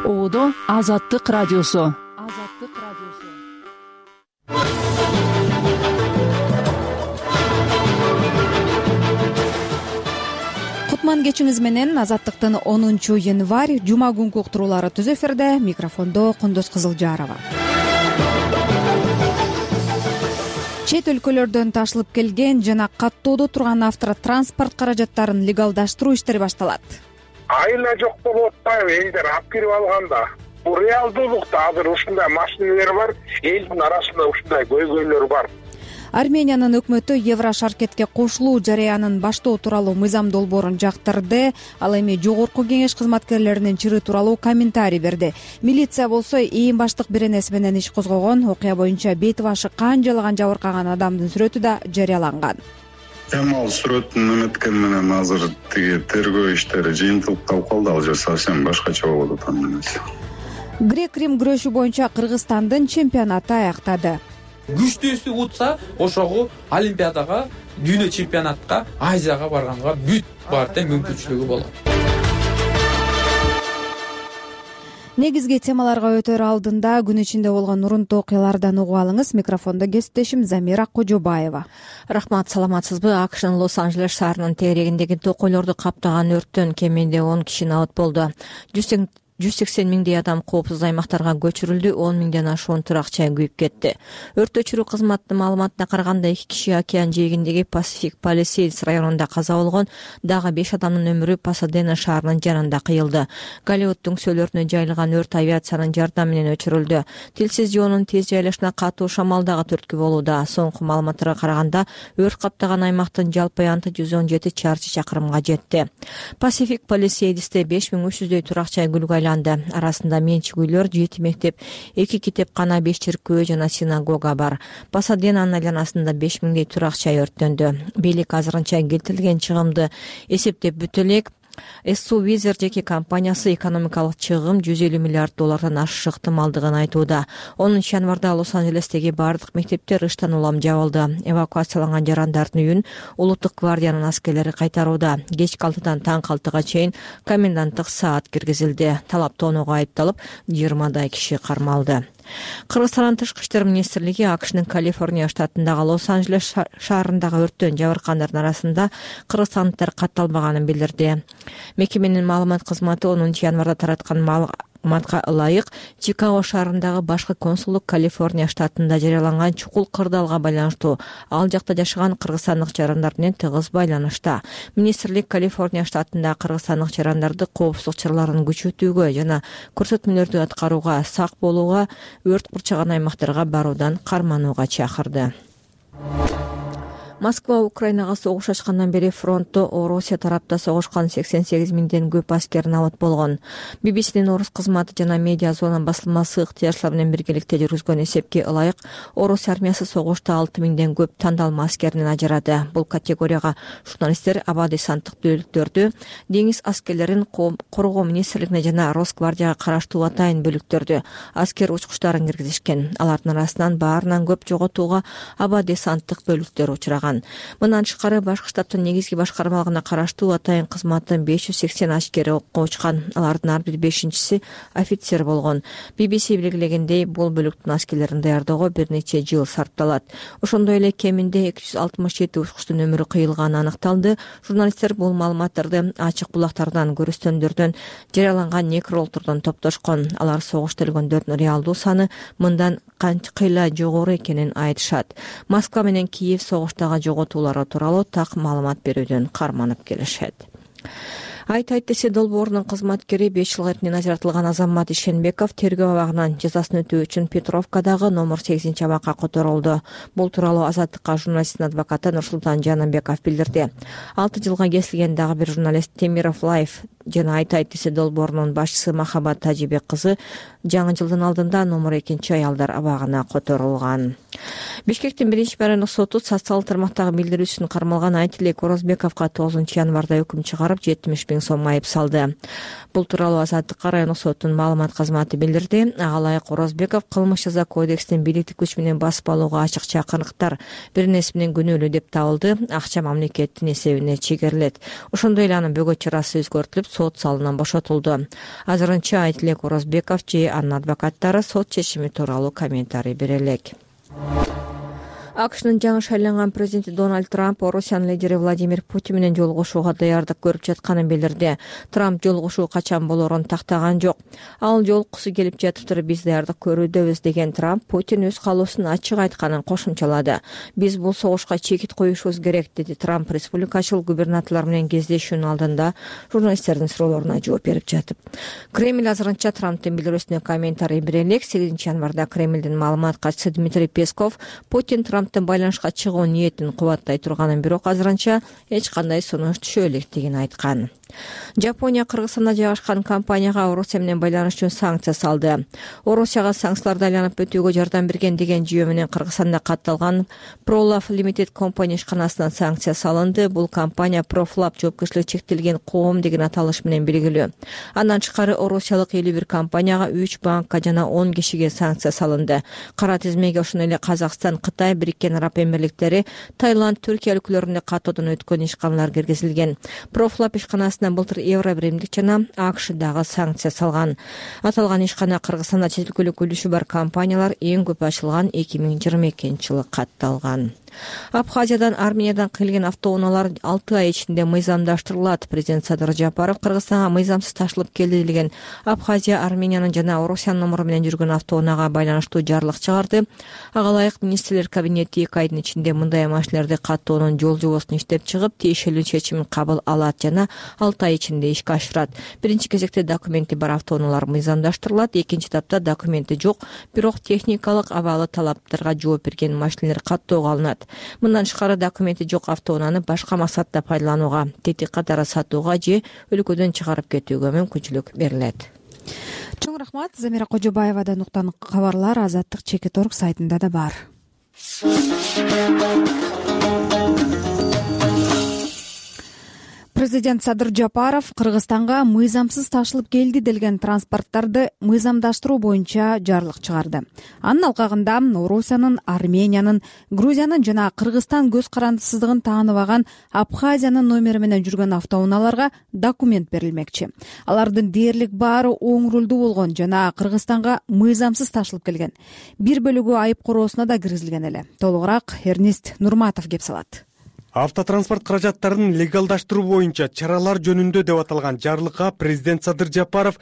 Оодо Азаттык радиосу. Кутман кечиңиз менен. Азаттыктын 10 январь жума күнкү уктуруулары түз эфирде. Микрофондо Кундуз Кызылжарова. Чет өлкөлөрдөн ташылып келген жана каттоодо турган автотранспорт каражаттарын легалдаштыруу иштери башталат. Айына жок болуп атпайбы, элдер алып кирип алганда. Бул реалдуулукта азыр ушундай машиналар бар, элдин арасында ушундай көйгөйлөр бар. Армениянын өкмөтү Еврошаркетке кошулуу жараянын баштоо тууралуу мыйзам долбоорун жактырды. Ал эми жогорку кеңеш кызматкерлеринин чыры тууралуу комментарий берди. Милиция болсо ээн баштык беренеси менен иш козгогон. Окуя боюнча бети башы кан жалаган жабыркаган адамдын сүрөтү да жарыяланган. Ал сүрөттүн эметкен менен азыр тиги тергөө иштери жыйынтылып калып калды. Ал жер совсем башкача болуп атат эмес. Грек-Рим күрөшү боюнча Кыргызстандын чемпионаты аяктады. Күчтүүсү утса ошого Олимпиадага, дүйнө чемпионатка, Азияга барганга бүт барда мүмкүнчүлүгү болот. Негизги темаларга өтөр алдында күн ичинде болгон урунтуу окуялардан угуп алыңыз. Микрофондо кесиптешим Замира Кожобаева. Рахмат, саламатсызбы? АКШнын Лос-Анджелес шаарынын тегерегиндеги токойлорду каптаган өрттөн кеминде 10 киши абат болду. 180 миңдей адам коопсуз аймактарга көчүрүлдү, 10 миңден ашуун турак жай күйүп кетти. Өрт өчүрүү кызматынын маалыматына караганда 2 киши океан жээгиндеги Pacific Palisades районунда каза болгон, дагы 5 адамдын өмүрү Пасадена шаарынын жанында кыйылды. Голливуддун сөөлөрүнө жайылган өрт авиациянын жардамы менен өчүрүлдү. Тилсиз жоонун тез жайлашына катуу шамал дагы түрткү болууда. Соңку маалыматтарга караганда өрт каптаган аймактын жалпы аянты 117 чарчы чакырымга жетти. Pacific Palisades'te 5300дөй турак жай күлгө арасында менчик үйлөр, 7 мектеп, 2 китепкана, 5 чиркөө жана синагога бар. Пасаденанын айланасында 5000дей турак жай өрттөндү. Бийлик азырынча келтирилген чыгымды эсептеп бүтө элек. Эссу Визер жеке компаниясы экономикалык чыгым $150 миллиард ашышы ыктымалдыгын айтууда. 10 январда Лос-Анджелестеги бардык мектептер ыштан улам жабылды. Эвакуацияланган жарандардын үйүн улуттук гвардиянын аскерлери кайтарууда. Кечки 6-дан таңкы 6-га чейин коменданттык саат киргизилди. Талап тоонууга айыпталып 20дай киши кармалды. Кыргызстандын тышкы иштер министрлиги АКШнын Калифорния штатындагы Лос-Анджелес шаарындагы өрттөн жабыркандардын арасында кыргызстандыктар катталбаганын билдирди. Мекеменин маалымат кызматы 10 январда тараткан маалыматка ылайык Чикаго шаарындагы башкы консулдук Калифорния штатында жарыяланган чукул кырдаалга байланыштуу. Ал жакта жашаган кыргызстандык жарандар менен тыгыз байланышта. Министрлик Калифорния штатындагы кыргызстандык жарандарды коопсуздук чараларын күчөтүүгө жана көрсөтмөлөрдү аткарууга, сак болууга, өрт курчаган аймактарга баруудан карманууга чакырды. Москва Украинага согуш ачкандан бери фронтто Орусия тарапта согушкан 88 миңден көп аскер абат болгон. BBC'нин орус кызматы жана медиа зона басылмасы ыктыярчылар менен биргеликте жүргүзгөн эсепке ылайык Орус армиясы согушта 6 миңден көп тандалма аскерин ажырады. Бул категорияга журналисттер абадый сандык бөлүктөрдү, деңиз аскерлерин коргоо министрлигине жана Росгвардияга караштуу атайын бөлүктөрдү аскер учкучтарын киргизишкен. Алардын арасынан баарынан көп жоготууга абадый сандык бөлүктөр учураган. Мындан тышкары башкы штаттын негизги башкармалыгына караштуу атайын кызматтын 580 аскери окко учкан. Алардын ар бир 5-чиси офицер болгон. BBC белгилегендей, бул бөлүктүн аскерлерин даярдоого бир нече жыл сарпталат. Ошондой эле кеминде 267 учкучтун өмүрү кыйылганы аныкталды. Журналисттер бул маалыматтарды ачык булактардан, көрүстөндөрдөн, жарыяланган некрологдордон топтошкон. Алар согушта өлгөндөрдүн реалдуу саны мындан канча жогору экенин айтышат. Москва менен Киев согуштагы жоготуулары тууралуу так маалымат берүүдөн карманып келишет. Айтайт десе долбоорунун кызматкери 5 жылга эртинен ажыратылган Азамат Ишенбеков тергөө абагынан жазасын өтөө үчүн Петровкадагы номер 8 абакка которулду. Бул тууралуу Азаттыкка журналисттин адвокаты Нурсултан Жанымбеков билдирди. 6 жылга кесилген дагы бир журналист Темиров Лайф жана Айтайт десе долбоорунун башчысы Махабат Тажибек кызы жаңы жылдын алдында номер 2 аялдар абагына которулган. Бишкектин 1-райондук соту социалдык тармактагы билдирүү үчүн кармалган Айтилек Орозбековго 9 январда өкүм чыгарып 70 миң сом айып салды. Бул тууралуу Азаттыкка райондук соттун маалымат кызматы билдирди. Ага ылайык Орозбеков кылмыш жаза кодексинин бийликтик күч менен басып алууга ачык чакырыктар беренеси менен күнөөлүү деп табылды. Акча мамлекеттин эсебине чегерилет. Ошондой эле анын бөгөт чарасы өзгөртүлүп, сот залынан бошотулду. Азырынча Айтилек Орозбеков же анын адвокаттары сот чечими тууралуу комментарий бере элек. АКШнын жаңы шайланган президенти Дональд Трамп Орусиянын лидери Владимир Путин менен жолугушууга даярдык көрүп жатканын билдирди. Трамп жолугушуу качан болорун тактаган жок. Ал жолуккусу келип жатыптыр, биз даярдык көрүүдөбүз деген Трамп Путин өз каалоосун ачык айтканын кошумчалады. Биз бул согушка чекит коюшубуз керек, деди Трамп республикачыл губернаторлор менен кездешүүнүн алдында журналисттердин суроолоруна жооп берип жатып. Кремль азырынча Трамптын билдирүүсүнө комментарий бере элек. 8 январда Кремлдин маалымат катчысы Дмитрий Песков Путин Трамптын байланышка чыгуу ниетин кубаттай турганын, бирок азырынча эч кандай сунуш түшө электигин айткан. Жапония Кыргызстанда жайгашкан компанияга Орусия менен байланыш үчүн санкция салды. Орусияга санкцияларды айланып өтүүгө жардам берген деген жүйө менен Кыргызстанда катталган ProLab Limited компания ишканасынан санкция салынды. Бул компания ProLab жоопкерчилиги чектелген коом деген аталыш менен белгилүү. Андан тышкары орусиялык 51 компанияга 3 банкка жана 10 кишиге санкция салынды. Кара тизмеге ошондой эле Казакстан, Кытай, Бириккен Араб Эмирликтери, Таиланд, Түркия өлкөлөрүндө каттоодон өткөн ишканалар киргизилген. ProLab ишканасына былтыр Евро биримдик жана АКШ дагы санкция салган. Аталган ишкана Кыргызстанда чет өлкөлүк үлүшү бар компаниялар эң көп ачылган 2022-жылы катталган. Абхазиядан Армениядан келген автоунаалар 6 ай ичинде мыйзамдаштырылат. Президент Садыр Жапаров Кыргызстанга мыйзамсыз ташылып келди деген Абхазия, Армениянын жана Орусиянын номуру менен жүргөн автоунаага байланыштуу жарлык чыгарды. Ага ылайык министрлер кабинети 2 айдын ичинде мындай машинелерди каттоонун жол жобосун иштеп чыгып, тиешелүү чечимин кабыл алат жана 6 ай ичинде ишке ашырат. Биринчи кезекте документи бар автоунаалар мыйзамдаштырылат, экинчи этапта документи жок, бирок техникалык абалы талаптарга жооп берген машинелер каттоого алынат. Мындан тышкары документи жок автоунааны башка максатта пайдаланууга, тетик катары сатууга же өлкөдөн чыгарып кетүүгө мүмкүнчүлүк берилет. Чоң рахмат. Замира Кожобаевадан уктан кабарлар Азаттык Чекит.org сайтында да бар. Президент Садыр Жапаров Кыргызстанга мыйзамсыз ташылып келди делген транспорттарды мыйзамдаштыруу боюнча жарлык чыгарды. Анын алкагында Орусиянын, Армениянын, Грузиянын жана Кыргызстан көз карандысыздыгын тааныбаган Абхазиянын номери менен жүргөн автоунааларга документ берилмекчи. Алардын дээрлик баары оң рулдуу болгон жана Кыргызстанга мыйзамсыз ташылып келген. Бир бөлүгү айып короосуна да киргизилген эле. Толугураак Эрнест Нурматов кеп салат. Автотранспорт каражаттарын легалдаштыруу боюнча чаралар жөнүндө деп аталган жарлыкка президент Садыр Жапаров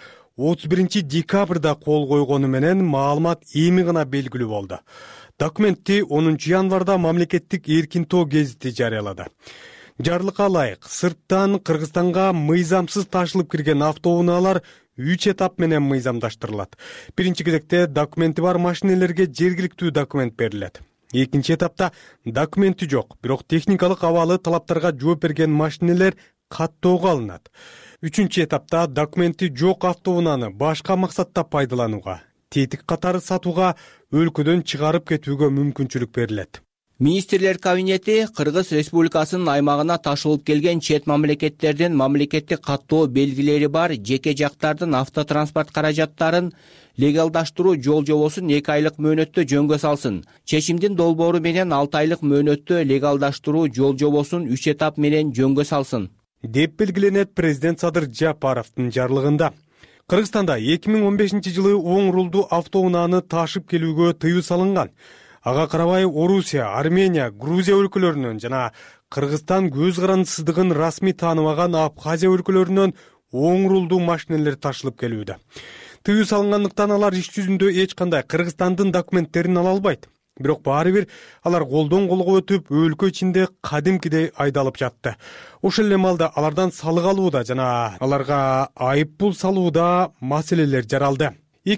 31 декабрда кол койгону менен маалымат эми гана белгилүү болду. Документти 10 январда мамлекеттик эркин тоо гезити жарыялады. Жарлыкка ылайык сырттан Кыргызстанга мыйзамсыз ташылып кирген автоунаалар 3 этап менен мыйзамдаштырылат. Биринчи кезекте документи бар машинелерге жергиликтүү документ берилет. Экинчи этапта документи жок, бирок техникалык абалы талаптарга жооп берген машинелер каттоого алынат. Үчүнчү этапта документи жок автоунааны башка максатта пайдаланууга, тетик катары сатууга, өлкөдөн чыгарып кетүүгө мүмкүнчүлүк берилет. Министрлер кабинети Кыргыз Республикасынын аймагына ташылып келген чет мамлекеттердин мамлекеттик каттоо белгилери бар жеке жактардын автотранспорт каражаттарын легалдаштыруу жол жобосун 2 айлык мөөнөттө жөнгө салсын. Чечимдин долбоору менен 6 айлык мөөнөттө легалдаштыруу жол жобосун 3 этап менен жөнгө салсын, деп белгиленет президент Садыр Жапаровдун жарлыгында. Кыргызстанда 2015-жылы оң рулдуу автоунааны ташып келүүгө тыюу салынган. Ага карабай Орусия, Армения, Грузия өлкөлөрүнөн жана Кыргызстан көз карандысыздыгын расмий тааныбаган Абхазия өлкөлөрүнөн оң рулдуу машинелер ташылып келүүдө. Тыюу салынгандыктан алар иш жүзүндө эч кандай Кыргызстандын документтерин ала албайт. Бирок баары бир алар колдон колго өтүп, өлкө ичинде кадимкидей айдалып жатты. Ошол эле маалда алардан салык алууда жана аларга айып пул салууда маселелер жаралды.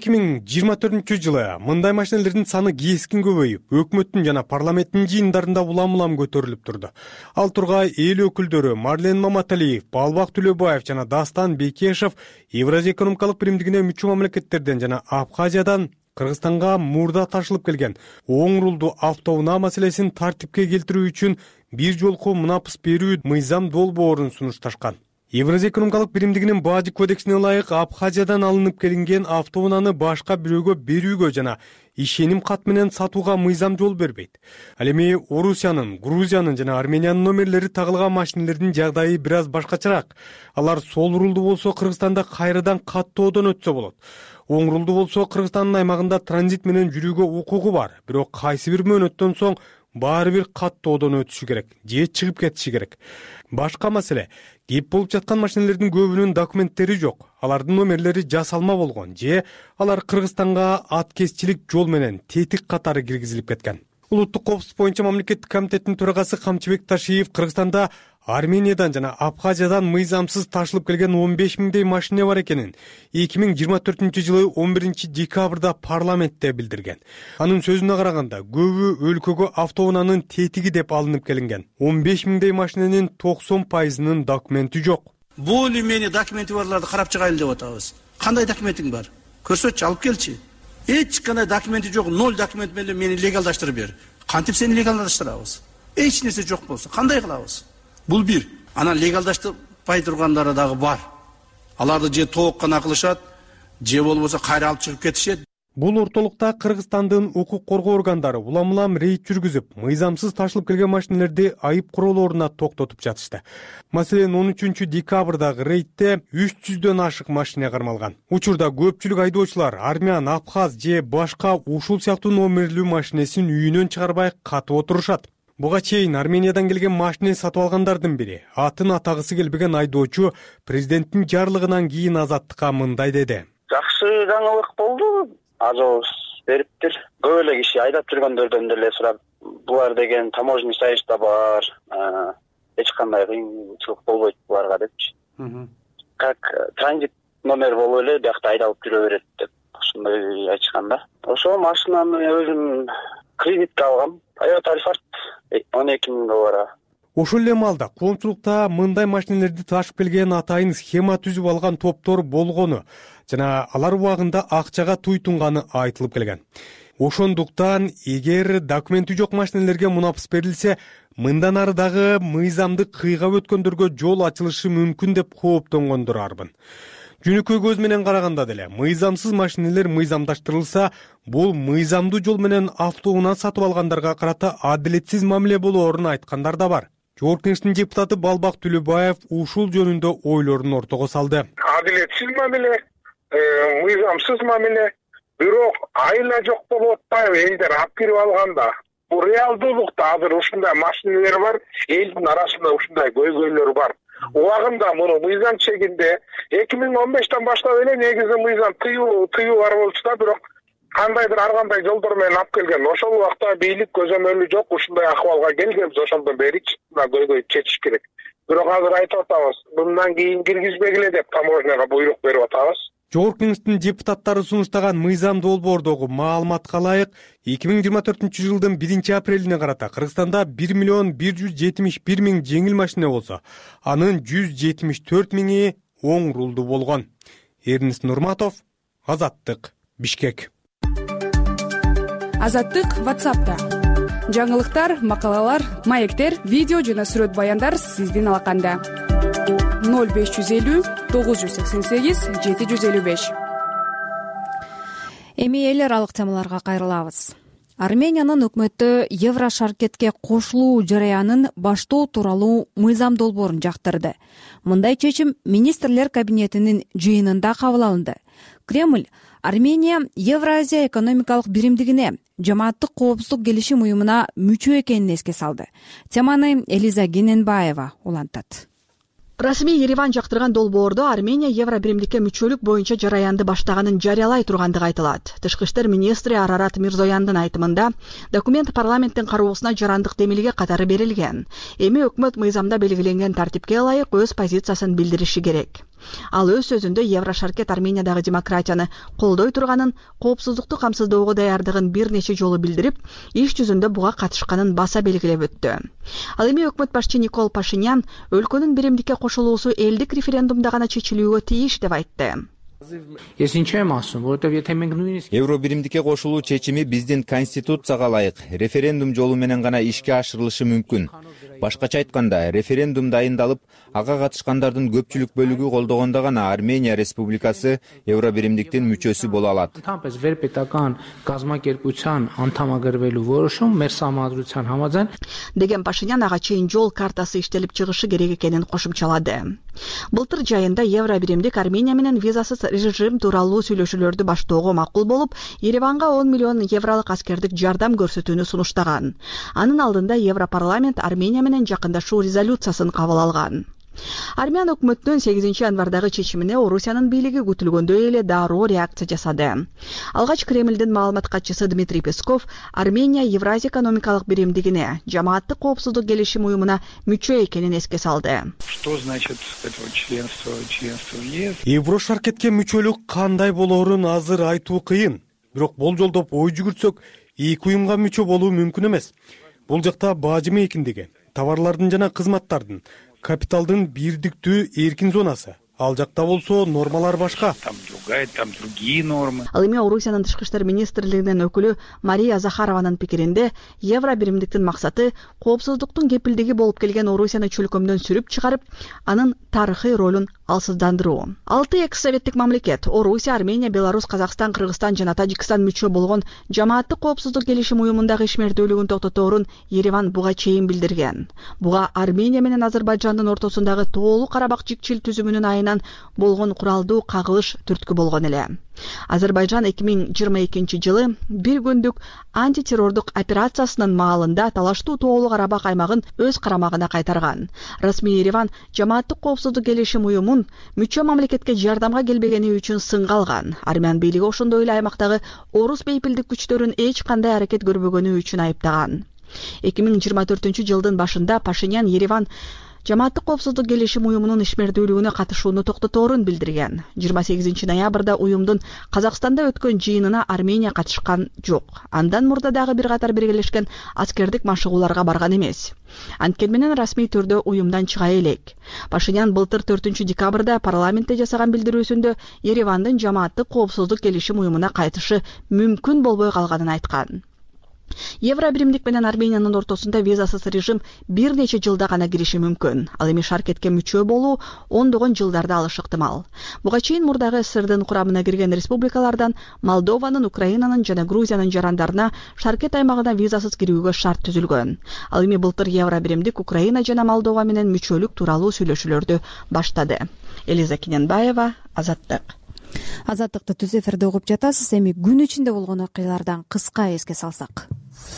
2024-жылы мындай машинелердин саны кескин көбөйүп, өкмөттүн жана парламенттин жыйындарында улам-улам көтөрүлүп турду. Ал тургай эл өкүлдөрү Марлен Маматалиев, Балбак Төлөбаев жана Дастан Бекешев Евразия экономикалык биримдигине мүчө мамлекеттерден жана Абхазиядан Кыргызстанга мурда ташылып келген оң рулдуу автоунаа маселесин тартипке келтирүү үчүн бир жолку мунапыс берүү мыйзам долбоорун сунушташкан. Евразия экономикалык биримдигинин бажы кодексине ылайык Абхазиядан алынып келинген автоунааны башка бирөөгө берүүгө жана ишеним кат менен сатууга мыйзам жол бербейт. Ал эми Орусиянын, Грузиянын жана Армениянын номерлери тагылган машинелердин жагдайы бир аз башкачараак. Алар сол рулду болсо Кыргызстанда кайрадан каттоодон өтсө болот. Оң рулду болсо Кыргызстандын аймагында транзит менен жүрүүгө укугу бар. Бирок кайсы бир мөөнөттөн соң баары бир каттоодон өтүшү керек же чыгып кетиши керек. Башка маселе, кеп болуп жаткан машинелердин көбүнүн документтери жок. Алардын номерлери жасалма болгон же алар Кыргызстанга аткезчилик жол менен тетик катары киргизилип кеткен. Улуттук коопсуздук боюнча мамлекеттик комитеттин төрагасы Камчыбек Ташиев Кыргызстанда Армениядан жана Абхазиядан мыйзамсыз ташылып келген 15 миңдей машина бар экенин 2024-жылы 11-декабрда парламентте билдирген. Анын сөзүнө караганда, көбү өлкөгө автоунаанын тетиги деп алынып келинген. 15 миңдей машиненин 90%-нын документи жок. Бул эмени документи барларды карап чыгайлы деп атабыз. Кандай документиң бар? Көрсөтчү, алып келчи. Эч кандай документи жок, 0 документ менен мени легалдаштырып бер. Кантип сени легалдаштырабыз? Эч нерсе жок болсо, кандай кылабыз? Бул бир. Анан легалдаштырбай тургандары дагы бар. Аларды же тоок гана кылышат, же болбосо кайра алып чыгып кетишет. Бул ортолукта Кыргызстандын укук коргоо органдары улам-улам рейд жүргүзүп, мыйзамсыз ташылып келген машинелерди айып куроолоруна токтотуп жатышты. Маселен, 13-декабрдагы рейдте 300дөн ашык машина кармалган. Учурда көпчүлүк айдоочулар армян, абхаз же башка ушул сыяктуу номерлүү машинесин үйүнөн чыгарбай катып отурушат. Буга чейин Армениядан келген машина сатып алгандардын бири, атын атагысы келбеген айдоочу президенттин жарлыгынан кийин Азаттыкка мындай деди. Жакшы жаңылык болду. Азоз бериптир. Көп эле киши айдап жүргөндөрдөн деле сурап, булар деген таможенный союзда бар. Эч кандай кыйынчылык болбойт буларга депчи. Как транзит номер болуп эле биякта айдалып жүрө берет деп ошондой айтышкан да. Ошол машинаны өзүм кредитке алгам. Toyota Alphard 12 миң долларга. Ошол эле маалда коомчулукта мындай машинелерди ташып келген атайын схема түзүп алган топтор болгону жана алар убагында акчага туйтунганы айтылып келген. Ошондуктан эгер документи жок машинелерге мунапыс берилсе, мындан ары дагы мыйзамды кыйгап өткөндөргө жол ачылышы мүмкүн деп кооптонгондор арбын. Жөнөкөй көз менен караганда деле мыйзамсыз машинелер мыйзамдаштырылса, бул мыйзамдуу жол менен автоунаа сатып алгандарга карата адилетсиз мамиле болоорун айткандар да бар. Жогорку Кеңештин депутаты Балбак Түлөбаев ушул жөнүндө ойлорун ортого салды. Адилетсиз мамиле, мыйзамсыз мамиле, бирок айла жок болуп атпайбы элдер алып кирип алганда. Бул реалдуулукта азыр ушундай машинелер бар, элдин арасында ушундай көйгөйлөр бар. Убагында муну мыйзам чегинде 2015-тен баштап эле негизи мыйзам тыюу бар болчу да, бирок кандайдыр ар кандай жолдор менен алып келген. Ошол убакта бийлик көзөмөлү жок, ушундай акыбалга келгенбиз, ошондон беричи көйгөй чечиш керек. Бирок азыр айтып атабыз, мындан кийин киргизбегиле деп таможняга буйрук берип атабыз. Жогорку Кеңештин депутаттары сунуштаган мыйзам долбоордогу маалыматка ылайык 2024-жылдын 1-апрелине карата Кыргызстанда 1,171,000 жеңил машина болсо, анын 174 миңи оң рулду болгон. Эрнест Нурматов, Азаттык, Бишкек. Азаттык WhatsApp'та. Жаңылыктар, макалалар, маектер, видео жана сүрөт баяндар сиздин алаканда. 0550 988 755. Эми эл аралык темаларга кайрылабыз. Армениянын өкмөтү Еврошаркетке кошулуу жараянын баштоо тууралуу мыйзам долбоорун жактырды. Мындай чечим министрлер кабинетинин жыйынында кабыл алынды. Кремль Армения Евразия экономикалык биримдигине жамааттык коопсуздук келишим уюмуна мүчө экенин эске салды. Теманы Элиза Гененбаева улантат. Расмий Ереван жактырган долбоордо Армения евро биримдикке мүчөлүк боюнча жараянды баштаганын жарыялай тургандыгы айтылат. Тышкы иштер министри Арарат Мирзояндын айтымында документ парламенттин кароосуна жарандык демилге катары берилген. Эми өкмөт мыйзамда белгиленген тартипке ылайык өз позициясын билдириши керек. Ал өз сөзүндө Еврошаркет Армениядагы демократияны колдой турганын, коопсуздукту камсыздоого даярдыгын бир нече жолу билдирип, иш жүзүндө буга катышканын баса белгилеп өттү. Ал эми өкмөт башчы Никол Пашинян өлкөнүн биримдикке кошулуусу элдик референдумда гана чечилүүгө тийиш деп айтты. Евро биримдикке кошулуу чечими биздин конституцияга ылайык референдум жолу менен гана ишке ашырылышы мүмкүн. Башкача айтканда, референдум дайындалып, ага катышкандардын көпчүлүк бөлүгү колдогондо гана Армения Республикасы евро биримдиктин мүчөсү боло алат. Деген Пашинян ага чейин жол картасы иштелип чыгышы керек экенин кошумчалады. Былтыр жайында евро биримдик Армения менен визасыз режим тууралуу сүйлөшүүлөрдү баштоого макул болуп, Ереванга 10 миллион евролук аскердик жардам көрсөтүүнү сунуштаган. Анын алдында Европарламент Армения менен жакындашуу резолюциясын кабыл алган. Армян өкмөтүнүн 8 январдагы чечимине Орусиянын бийлиги күтүлгөндөй эле дароо реакция жасады. Алгач Кремлдин маалымат катчысы Дмитрий Песков Армения Евразия экономикалык биримдигине, жамааттык коопсуздук келишим уюмуна мүчө экенин эске салды. Что значит членство в ЕС? Евро шаркетке мүчөлүк кандай болоорун азыр айтуу кыйын. Бирок болжолдоп ой жүгүртсөк, эки уюмга мүчө болуу мүмкүн эмес. Бул жакта бажы эркиндиги, товарлардын жана кызматтардын, капиталдын бирдиктүү эркин зонасы. Ал жакта болсо нормалар башка. Там другие нормы. Ал эми Орусиянын тышкы иштер министрлигинин өкүлү Мария Захарованын пикиринде, евро биримдиктин максаты коопсуздуктун кепилдиги болуп келген Орусияны чөлкөмдөн сүрүп чыгарып, анын тарыхый ролун алсыздандыруу. 6 экс-советтик мамлекет Орусия, Армения, Беларусь, Казакстан, Кыргызстан жана Тажикстан мүчө болгон жамааттык коопсуздук келишим уюмундагы ишмердүүлүгүн токтоторун Ереван буга чейин билдирген. Буга Армения менен Азербайжандын ортосундагы Тоолуу Карабак жикчил түзүмүнүн айынан болгон куралдуу кагылыш түрткү болгон эле. Азербайжан 2022 жылы бир күндүк антитеррордук операциясынын маалында талаштуу Тоолуу Карабак аймагын өз карамагына кайтарган. Расмий Ереван жамааттык коопсуздук келишим уюмун мүчө мамлекетке жардамга келбегени үчүн сынга алган. Армян бийлиги ошондой эле аймактагы орус бейпилдик күчтөрүн эч кандай аракет көрбөгөнү үчүн айыптаган. 2024 жылдын башында Пашинян Ереван жамааттык коопсуздук келишим уюмунун ишмердүүлүгүнө катышууну токтоторун билдирген. 28 ноябрда уюмдун Казакстанда өткөн жыйынына Армения катышкан жок. Андан мурда дагы бир катар биргелешкен аскердик машыгууларга барган эмес. Анткени менен расмий түрдө уюмдан чыга элек. Пашинян былтыр 4 декабрда парламентте жасаган билдирүүсүндө Еревандын жамааттык коопсуздук келишим уюмуна кайтышы мүмкүн болбой калганын айткан. Евро биримдик менен Армениянын ортосунда визасыз режим бир нече жылда гана кириши мүмкүн. Ал эми шаркетке мүчө болуу ондогон жылдарда алышы ыктымал. Буга чейин мурдагы СССРдин курамына кирген республикалардан Молдованын, Украинанын жана Грузиянын жарандарына шаркет аймагына визасыз кирүүгө шарт түзүлгөн. Ал эми былтыр евро биримдик Украина жана Молдова менен мүчөлүк тууралуу сүйлөшүүлөрдү баштады. Элиза Киненбаева, Азаттык. Азаттыкты түз эфирде угуп жатасыз. Эми күн ичинде болгон окуялардан кыска эске салсак.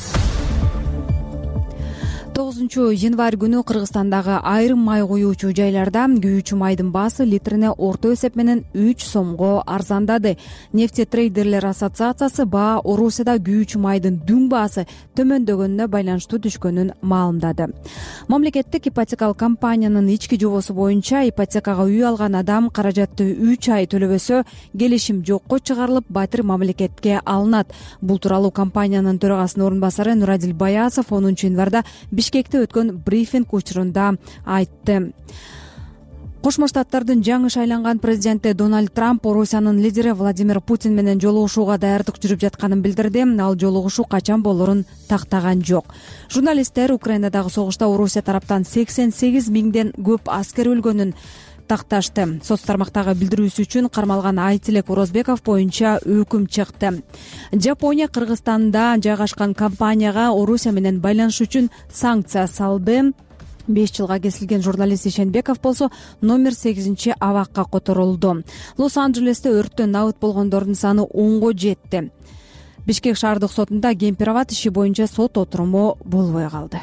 9 январь күнү Кыргызстандагы айрым май куюучу жайларда күйүүчү майдын баасы литрине орто эсеп менен 3 сомго арзандады. Нефтетрейдерлер ассоциациясы баа Орусияда күйүүчү майдын дүң баасы төмөндөгөнүнө байланыштуу түшкөнүн маалымдады. Мамлекеттик ипотекалык компаниянын ички жобосу боюнча ипотекага үй алган адам каражатты 3 ай төлөбөсө келишим жокко чыгарылып, батир мамлекетке алынат. Бул тууралуу компаниянын төрагасынын орун басары Нурадил Баясов 10 январда Бишкекте өткөн брифинг учурунда айтты. Кошмо Штаттардын жаңы шайланган президенти Дональд Трамп Орусиянын лидери Владимир Путин менен жолугушууга даярдык жүрүп жатканын билдирди. Ал жолугушуу качан болорун тактаган жок. Журналисттер Украинадагы согушта Орусия тараптан 88 миңден көп аскер өлгөнүн такташты. Соц тармактагы билдирүүсү үчүн кармалган Айтилек Орозбеков боюнча өкүм чыкты. Жапония Кыргызстанда жайгашкан компанияга Орусия менен байланыш үчүн санкция салды. 5 жылга кесилген журналист Ишенбеков болсо номер 8 абакка которулду. Лос-Анджелесте өрттөн набыт болгондордун саны 10го жетти. Бишкек шаардык сотунда Кемпироват иши боюнча сот отуруму болбой калды.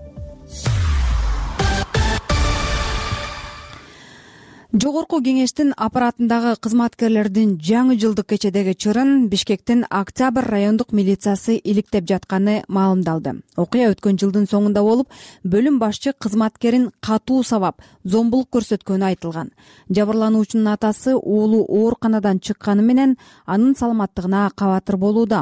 Жогорку кеңештин аппаратындагы кызматкерлердин жаңы жылдык кечедеги чырын Бишкектин Октябрь райондук милициясы иликтеп жатканы маалымдалды. Окуя өткөн жылдын соңунда болуп, бөлүм башчы кызматкерин катуу сабап, зомбулук көрсөткөнү айтылган. Жабырлануучунун атасы уулу ооруканадан чыкканы менен анын саламаттыгына кабатыр болууда.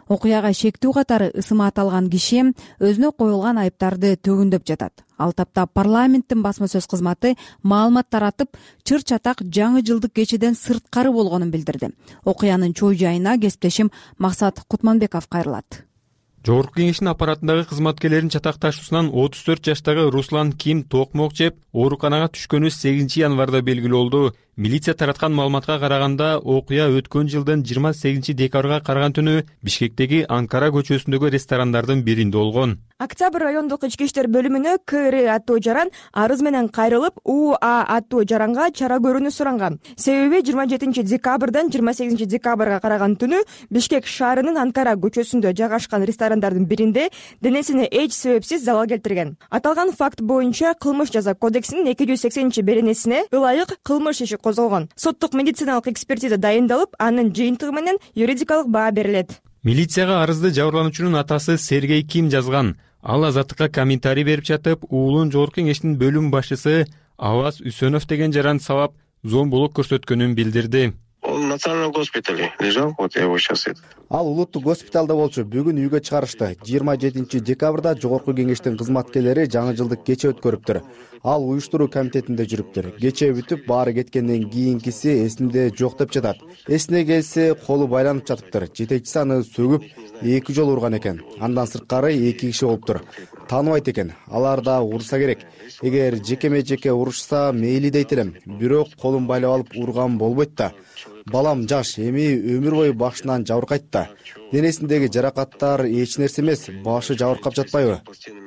Окуяга шектүү катары ысыма аталган киши өзүнө коюлган айыптарды төгүндөп жатат. Ал тапта парламенттин басма сөз кызматы маалымат таратып, чыр чатак жаңы жылдык кечеден сырткары болгонун билдирди. Окуянын чоо жайына кесиптешим Максат Кутманбеков кайрылат. Жогорку кеңештин аппаратындагы кызматкерлердин чатакташуусунан 34 жаштагы Руслан Ким токмок жеп ооруканага түшкөнү 8 январда белгилүү болду. Милиция тараткан маалыматка караганда, окуя өткөн жылдын 28 декабрга караган түнү Бишкектеги Анкара көчөсүндөгү ресторандардын биринде болгон. Октябрь райондук ички иштер бөлүмүнө КР аттуу жаран арыз менен кайрылып, УА аттуу жаранга чара көрүүнү суранган. Себеби 27 декабрдан 28 декабрга караган түнү Бишкек шаарынын Анкара көчөсүндө жайгашкан ресторандардын биринде денесине эч себепсиз залал келтирген. Аталган факт боюнча Кылмыш жаза кодексинин 280-беренесине ылайык кылмыш иши козголгон. Соттук медициналык экспертиза дайындалып, анын жыйынтыгы менен юридикалык баа берилет. Милицияга арызды жабырлануучунун атасы Сергей Ким жазган. Ал Азаттыкка комментарий берип жатып, уулун жогорку кеңештин бөлүм башчысы Аваз Үсөнов деген жаран сабап зомбулук көрсөткөнүн билдирди. Он в национальном госпитале лежал, вот я его сейчас Ал улуттук госпиталда болчу. Бүгүн үйгө чыгарышты. 27 декабрда жогорку кеңештин кызматкерлери жаңы жылдык кече өткөрүптүр. Ал уюштуруу комитетинде жүрүптүр. Кече бүтүп, баары кеткенден кийинкиси эсинде жок деп жатат. Эсине келсе, колу байланып жатыптыр. Жетекчиси аны сөгүп 2 жолу урган экен. Андан сырткары 2 киши болуптур. Тааныбайт экен. Алар да урса керек. Эгер жекеме-жеке урушса мейли дейт элем. Бирок колун байлап алып урган болбойт да. Балам жаш, эми өмүр бою башынан жабыркайт да. Денесиндеги жаракаттар эч нерсе эмес, башы жабыркап жатпайбы?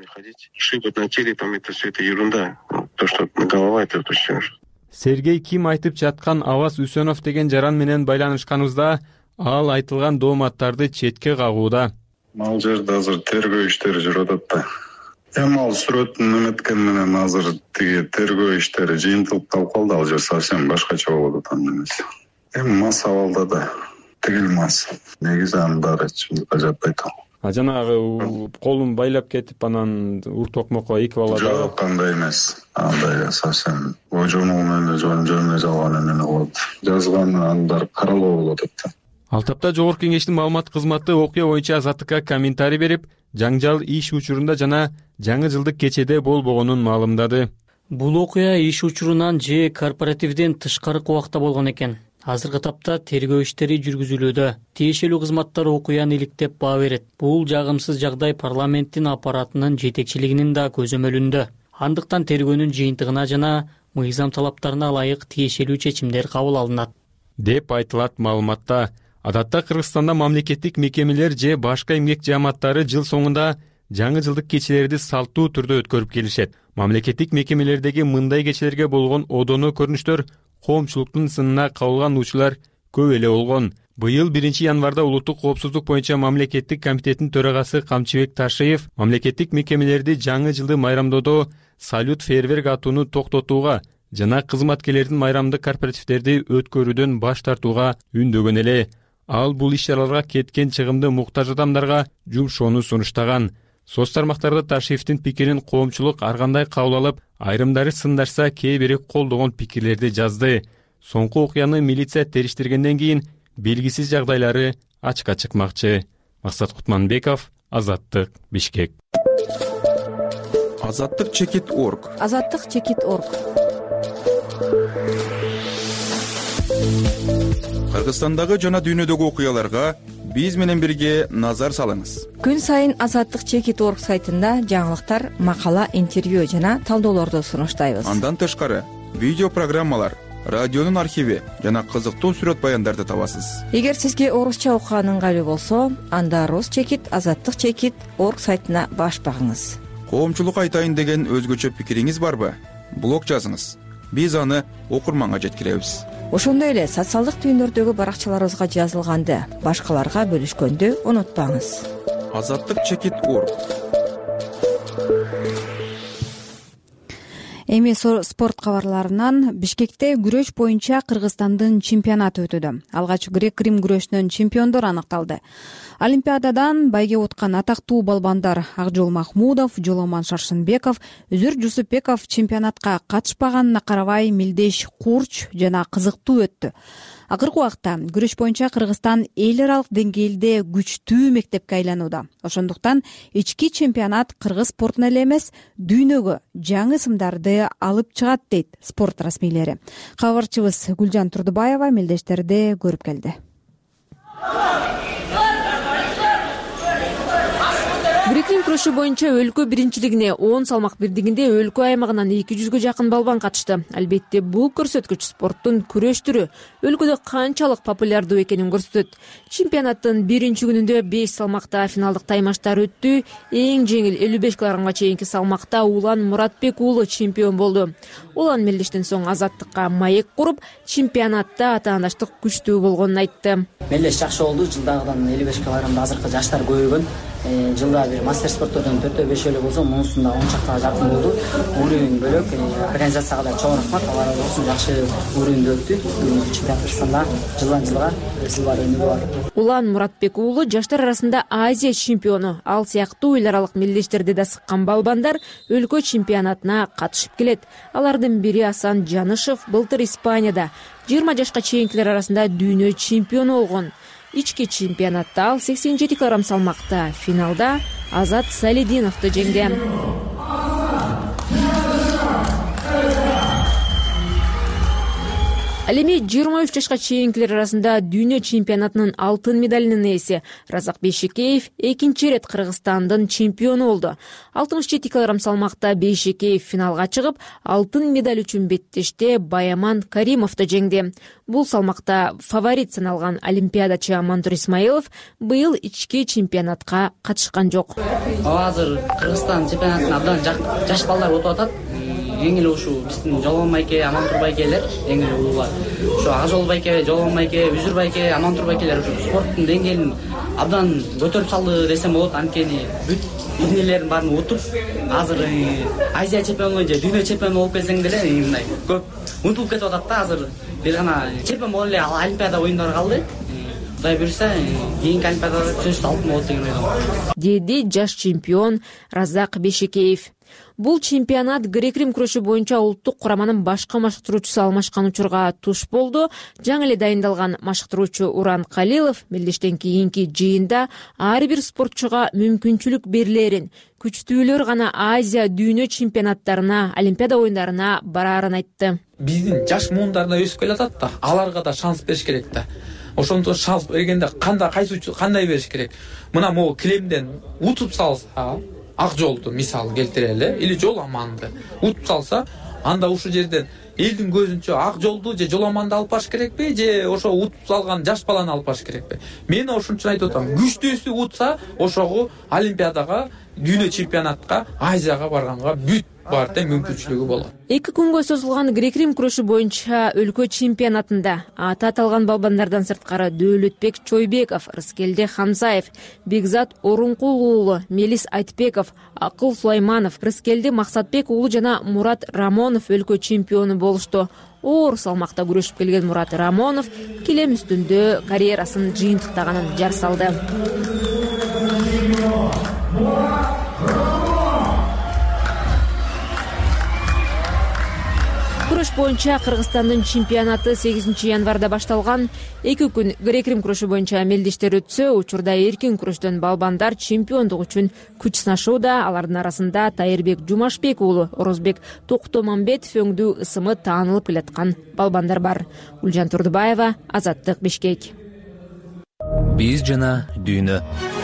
Шибут на теле, там это все это ерунда. То, что голова, это все. Сергей Ким айтып жаткан Аваз Үсөнов деген жаран менен байланышканыбызда, ал айтылган дооматтарды четке кагууда. Ал жерде азыр тергөө иштери жүрүп атат да. Эми ал сүрөттүн эметкен менен азыр тиги тергөө иштери жыйынтылып калды, ал жер совсем башкача болот атат эмес. Эми мас абалда да тигил мас. Негизи анын баары чындыкка жатпайт. Жанагы колун байлап кетип, анан ур токмокко 2 бала да. Жок, кандай эмес. Андай совсем ожонугу менен жөн жалган эмне болот. Жазган андар каралуу болот атат. Ал тапта жогорку кеңештин маалымат кызматы окуя боюнча Азаттыкка комментарий берип, жаңжал иш учурунда жана жаңы жылдык кечеде болбогонун маалымдады. Бул окуя иш учурунан же корпоративден тышкаркы убакта болгон экен. Азыркы тапта тергөө иштери жүргүзүлүүдө. Тиешелүү кызматтар окуяны иликтеп баа берет. Бул жагымсыз жагдай парламенттин аппаратынын жетекчилигинин да көзөмөлүндө. Андыктан тергөөнүн жыйынтыгына жана мыйзам талаптарына ылайык тиешелүү чечимдер кабыл алынат, деп айтылат маалыматта. Адатта Кыргызстанда мамлекеттик мекемелер же башка эмгек жааматтары жыл соңунда жаңы жылдык кечелерди салттуу түрдө өткөрүп келишет. Мамлекеттик мекемелердеги мындай кечелерге болгон одоно көрүнүштөр коомчулуктун сынына кабылган учурлар көп эле болгон. Быйыл 1 январда улуттук коопсуздук боюнча мамлекеттик комитеттин төрагасы Камчыбек Ташиев мамлекеттик мекемелерди жаңы жылды майрамдоодо салют фейерверк атууну токтотууга жана кызматкерлердин майрамдык корпоративдерди өткөрүүдөн баш тартууга үндөгөн эле. Ал бул иш-чараларга кеткен чыгымды муктаж адамдарга жумшоону сунуштаган. Соц тармактарда Ташиевдин пикирин коомчулук ар кандай кабыл алып, айрымдары сындарса, кээ бири колдогон пикирлерди жазды. Соңку окуяны милиция териштиргенден кийин белгисиз жагдайлары ачыкка чыкмакчы. Максат Кутманбеков, Азаттык, Бишкек. Азаттык чекит.орг. Азаттык чекит.орг. Кыргызстандагы жана дүйнөдөгү окуяларга биз менен бирге назар салыңыз. Күн сайын Азаттык чекит.орг сайтында жаңылыктар, макала, интервью жана талдоолорду сунуштайбыз. Андан тышкары видео программалар, радионун архиви жана кызыктуу сүрөт баяндарды табасыз. Эгер сизге орусча окуган ыңгайлуу болсо, анда Рус чекит, Азаттык чекит.орг сайтына баш багыңыз. Коомчулук айтайын деген өзгөчө пикириңиз барбы? Блог жазыңыз. Биз аны окурманга жеткиребиз. Ошондой эле социалдык түйүндөрдөгү баракчаларыбызга жазылганды башкаларга бөлүшкөндү унутпаңыз. Азаттык чекит.орг. Эми спорт кабарларынан Бишкекте күрөш боюнча Кыргызстандын чемпионаты өтүүдө. Алгач грек-рим күрөшүнөн чемпиондор аныкталды. Олимпиададан байге уткан атактуу балбандар Акжол Махмудов, Жоломан Шаршынбеков, Үзүр Жусупбеков чемпионатка катышпаганына карабай мелдеш курч жана кызыктуу өттү. Акыркы убакта күрөш боюнча Кыргызстан эл аралык деңгээлде күчтүү мектепке айланууда. Ошондуктан ички чемпионат кыргыз спортуна эле эмес, дүйнөгө жаңы сымдарды алып чыгат дейт спорт расмийлери. Кабарчыбыз Гүлжан Турдубаева мелдештерди көрүп келди. Грек-рим күрөшү боюнча өлкө биринчилигине 10 салмак бирдигинде өлкө аймагынан 200гө жакын балбан катышты. Албетте бул көрсөткүч спорттун күрөш түрү өлкөдө канчалык популярдуу экенин көрсөтөт. Чемпионаттын биринчи күнүндө 5 салмакта финалдык таймаштар өттү. Эң жеңил 55 кг чейинки салмакта Улан Муратбек уулу чемпион болду. Улан мелдештен соң азаттыкка маек куруп, чемпионатта атаандаштык күчтүү болгонун айтты. Мелдеш жакшы болду, жылдагыдан 55 кг азыркы жаштар көбөйгөн. Жылда бир мастер спорттордон 4-5 эле болсо, мунусунда 10 чактага жакын болду. Уровень бөлөк, организацияга да чоң рахмат. Алар болсун жакшы уровенде өттү. Чемпионат Кыргызстанда жылдан жылга жылдар өнүгүү бар. Улан Муратбек уулу жаштар арасында Азия чемпиону. Ал сыяктуу эл аралык мелдештерди да сыккан балбандар өлкө чемпионатына катышып келет. Алардын бири Асан Жанышев былтыр Испанияда 20 жашка чейинкилер арасында дүйнө чемпиону болгон. Ички чемпионатта ал 87 кг салмакта финалда Азат Салидиновду жеңди. Ал эми 23 жашка чейинкилер арасында дүйнө чемпионатынын алтын медалынын ээси Разак Бейшекеев экинчи ирет Кыргызстандын чемпиону болду. 67 кг салмакта Бейшекеев финалга чыгып, алтын медаль үчүн беттеште Баяман Каримовду жеңди. Бул салмакта фаворит саналган олимпиадачы Мантур Исмаилов быйыл ички чемпионатка катышкан жок. Азыр Кыргызстан чемпионатына абдан жаш балдар өтүп атат. Эң эле ушу биздин Жоломон байке, Амантур байкелер эң эле улуулар. Ушу Акжол байке, Жоломон байке, Үзүр байке, Амантур байкелер ушу спорттун деңгээлин абдан көтөрүп салды десем болот. Анткени бүт эмнелердин баарын утуп, азыр Азия чемпиону же дүйнө чемпиону болуп келсең деле мындай көп унутулуп кетип атат да. Азыр бир гана чемпион болуп эле Олимпиада оюндары калды. Кудай буюрса, кийинки Олимпиадада сөзсүз алтын болот деген ойдомун. Деди жаш чемпион Разак Бейшекеев. Бул чемпионат грек-рим күрөшү боюнча улуттук кураманын башка машыктыруучусу алмашкан учурга туш болду. Жаңы эле дайындалган машыктыруучу Уран Калилов мелдештен кийинки жыйында ар бир спортчуга мүмкүнчүлүк берилерин, күчтүүлөр гана Азия дүйнө чемпионаттарына, Олимпиада оюндарына бараарын айтты. Биздин жаш муундарына өсүп келатат да, аларга да шанс бериш керек да. Ошондон шанс бергенде кандай бериш керек? Мына могу килемден утуп салса, Акжолду мисал келтирели, или Жоломанды утуп салса, анда ушул жерден элдин көзүнчө Акжолду же Жоломанды алып барыш керекпи, же ошо утуп салган жаш баланы алып барыш керекпи? Мен ошон үчүн айтып атам, күчтүүсү утса, ошого Олимпиадага, дүйнө чемпионатка, Азияга барганга бүт бар да мүмкүнчүлүгү болот. 2 күнгө созулган грек-рим күрөшү боюнча өлкө чемпионатында аты аталган балбандардан сырткары Дөөлөтбек Чойбеков, Рыскелде Хамзаев, Бекзат Орункул уулу, Мелис Айтбеков, Акыл Сулайманов, Рыскелде Максатбек уулу жана Мурат Рамонов өлкө чемпиону болушту. Оор салмакта күрөшүп келген Мурат Рамонов килем үстүндө карьерасын жыйынтыктаганын жар салды. Күрөш боюнча Кыргызстандын чемпионаты 8 январда башталган. 2 күн грек-рим күрөшү боюнча мелдештер өтсө, учурда эркин күрөштөн балбандар чемпиондук үчүн күч сынашууда. Алардын арасында Тайырбек Жумашбек уулу, Орозбек Токтомамбетов өңдүү ысымы таанылып келаткан балбандар бар. Гүлжан Турдубаева, Азаттык, Бишкек. Биз жана дүйнө.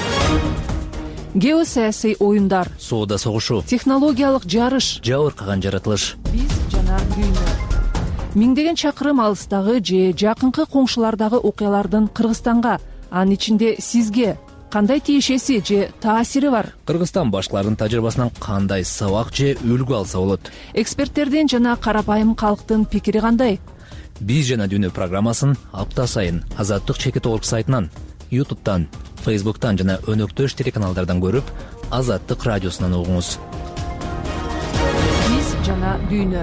Геосаясий оюндар, соода согушу, технологиялык жарыш, жабыркаган жаратылыш. Биз жана дүйнө. Миңдеген чакырым алыстагы же жакынкы коңшулардагы окуялардын Кыргызстанга, анын ичинде сизге кандай тиешеси же таасири бар? Кыргызстан башкалардын тажрыйбасынан кандай сабак же үлгү алса болот? Эксперттердин жана карапайым калктын пикири кандай? Биз жана дүйнө программасын апта сайын Азаттык чекит орг сайтынан, YouTube'дан, Facebook'tan жана өнөктөш телеканалдардан көрүп, Азаттык радиосунан угуңуз. Биз жана дүйнө.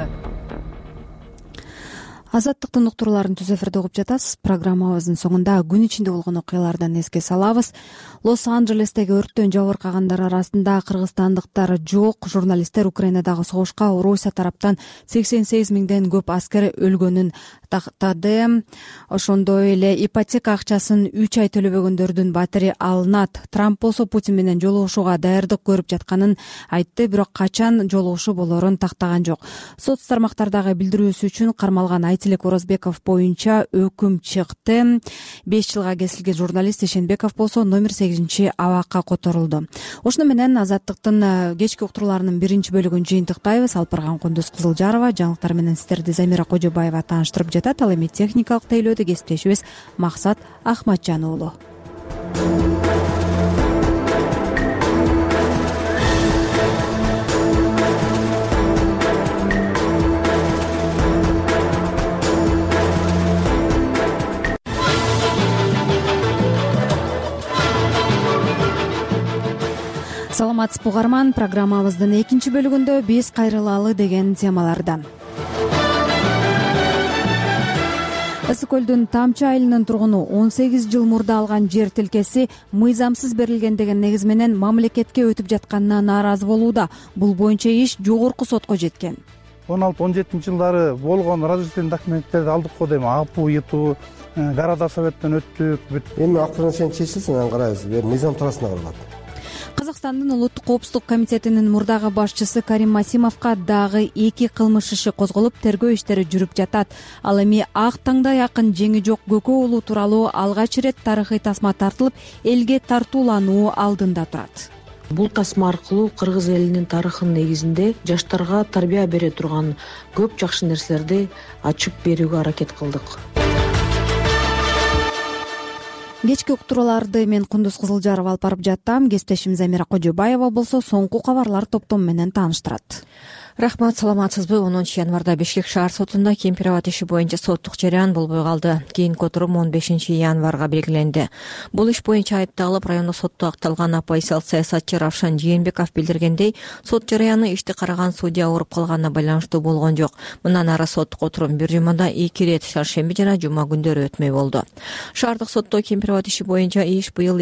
Азаттыктын уктурууларын түз эфирде угуп жатасыз. Программабыздын соңунда күн ичинде болгон окуялардан эске салабыз. Лос-Анджелестеги өрттөн жабыркагандар арасында кыргызстандыктар жок. Журналисттер Украинадагы согушка Орусия тараптан 88 миңден көп аскер өлгөнүн тактады. Ошондой эле ипотека акчасын 3 ай төлөбөгөндөрдүн батири алынат. Трамп болсо Путин менен жолугушууга даярдык көрүп жатканын айтты, бирок качан жолугушуу болорун тактаган жок. Сот тармактардагы билдирүүсү үчүн кармалган Айтилек Орозбеков боюнча өкүм чыкты. 5 жылга кесилген журналист Ишенбеков болсо номер 8 абакка которулду. Ошону менен Азаттыктын кечки уктурууларынын биринчи бөлүгүн жыйынтыктайбыз. Алпырган Кундуз Кызылжарова жаңылыктар менен сиздерди Замира Кожобаева тааныштырып жатат. Ал эми техникалык тейлөөдө кесиптешибиз Максат Ахматжан уулу. Саламатсызбы угарман, программабыздын экинчи бөлүгүндө биз кайрылалы деген темалардан. Ысык көлдүн Тамчы айылынын тургуну 18 жыл мурда алган жер тилкеси мыйзамсыз берилген деген негиз менен мамлекетке өтүп жатканына нааразы болууда. Бул боюнча иш жогорку сотко жеткен. 16-17 жылдары болгон разрешительный документтерди алдык го дейм. АПУ, ИТУ, городой советтен өттүк. Эми акырын сен чечилсин, анан карайбыз. Мыйзам таласына каралат. Казакстандын улуттук коопсуздук комитетинин мурдагы башчысы Карим Масимовго дагы 2 кылмыш иши козголуп, тергөө иштери жүрүп жатат. Ал эми ак таңда якын жеңи жок Көкө уулу тууралуу алгач ирет тарыхый тасма тартылып, элге тартуулануу алдында турат. Бул тасма аркылуу кыргыз элинин тарыхынын негизинде жаштарга тарбия бере турган көп жакшы нерселерди ачып берүүгө аракет кылдык. Кечки уктурууларды мен Кундуз Кызылжарова алып барып жаттым. Кесиптешим Замира Кожобаева болсо соңку кабарлар топтому менен тааныштырат. Рахмат, саламатсызбы? 10 январда Бишкек шаар сотунда Кемпирабад иши боюнча соттук жарыян болбой калды. Кийинки отурум 15 январга белгиленди. Бул иш боюнча айыпталып райондук сотто акталган оппозициялык саясатчы Равшан Жээнбеков билдиргендей, сот жарыяны ишти караган судья ооруп калганына байланыштуу болгон жок. Мындан ары соттук отурум бир жумада 2 ирет шаршемби жана жума күндөрү өтмөй болду. Шаардык сотто Кемпирабад иши боюнча иш быйыл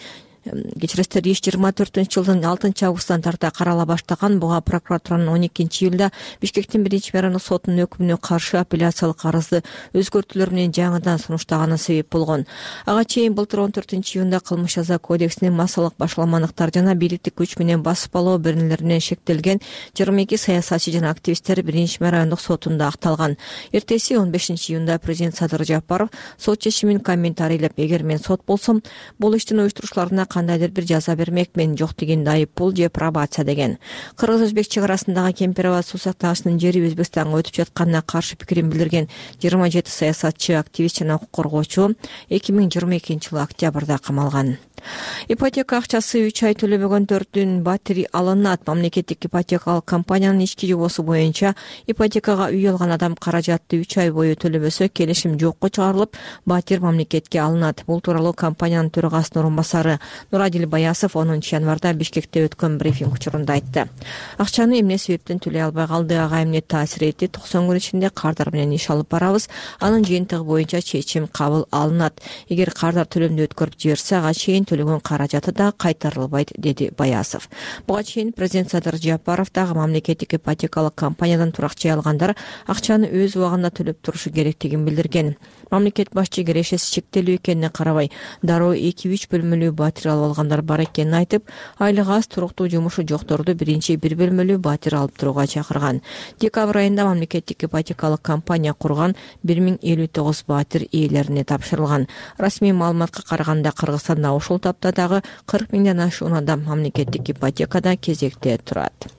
2024-жылдын 6 августтан тарта карала баштаган. Буга прокуратуранын 12 июлда Бишкектин 1-райондук сотунун өкүмүнө каршы апелляциялык арызды өзгөртүүлөр менен жаңыдан сунуштаганы себеп болгон. Ага чейин былтыр 14 июнда кылмыш жаза кодексинин массалык башаламандыктар жана бийликтик күч менен басып алуу беренелери менен шектелген 22 саясатчы жана активисттер 1-райондук сотунда акталган. Эртеси 15 июнда президент Садыр Жапаров сот чечимин комментарийлеп, эгер мен сот болсом, бул иштин уюштурушчуларына кандайдыр бир жаза бермекмин, жок дегенде айыппул же пробация деген. Кыргыз-өзбек чек арасындагы Кемпирабад суу сактагычынын жери Өзбекстанга өтүп жатканына каршы пикирин билдирген 27 саясатчы, активист жана укук коргоочу 2022-жылы октябрда камалган. Ипотека акчасы 3 ай төлөбөгөндөрдүн батири алынат. Мамлекеттик ипотекалык компаниянын ички жобосу боюнча ипотекага үй алган адам каражатты 3 ай бою төлөбөсө келишим жокко чыгарылып, батир мамлекетке алынат. Бул тууралуу компаниянын төрагасынын орун басары Нурадил Баясов 10 январда Бишкекте өткөн брифинг учурунда айтты. Акчаны эмне себептен төлөй албай калды, ага эмне таасир этти? 90 күн ичинде кардар менен иш алып барабыз. Анын жыйынтыгы боюнча чечим кабыл алынат. Эгер кардар төлөмдү өткөрүп жиберсе, ага чейин төлөгөн каражаты да кайтарылбайт, деди Баясов. Буга чейин президент Садыр Жапаров дагы мамлекеттик ипотекалык компаниядан турак-жай алгандар акчаны өз убагында төлөп турушу керектигин билдирген. Мамлекет башчы кирешеси чектелүү экенине карабай, дароо 2-3 бөлмөлүү батир алып алгандар бар экенин айтып, айлык аз туруктуу жумушу жокторду биринчи 1 бөлмөлүү батир алып турууга чакырган. Декабрь айында мамлекеттик ипотекалык компания курган 1059 батир ээлерине тапшырылган. Расмий маалыматка караганда Кыргызстанда ушул тапта дагы 40 миңден ашуун адам мамлекеттик ипотекада кезекте турат.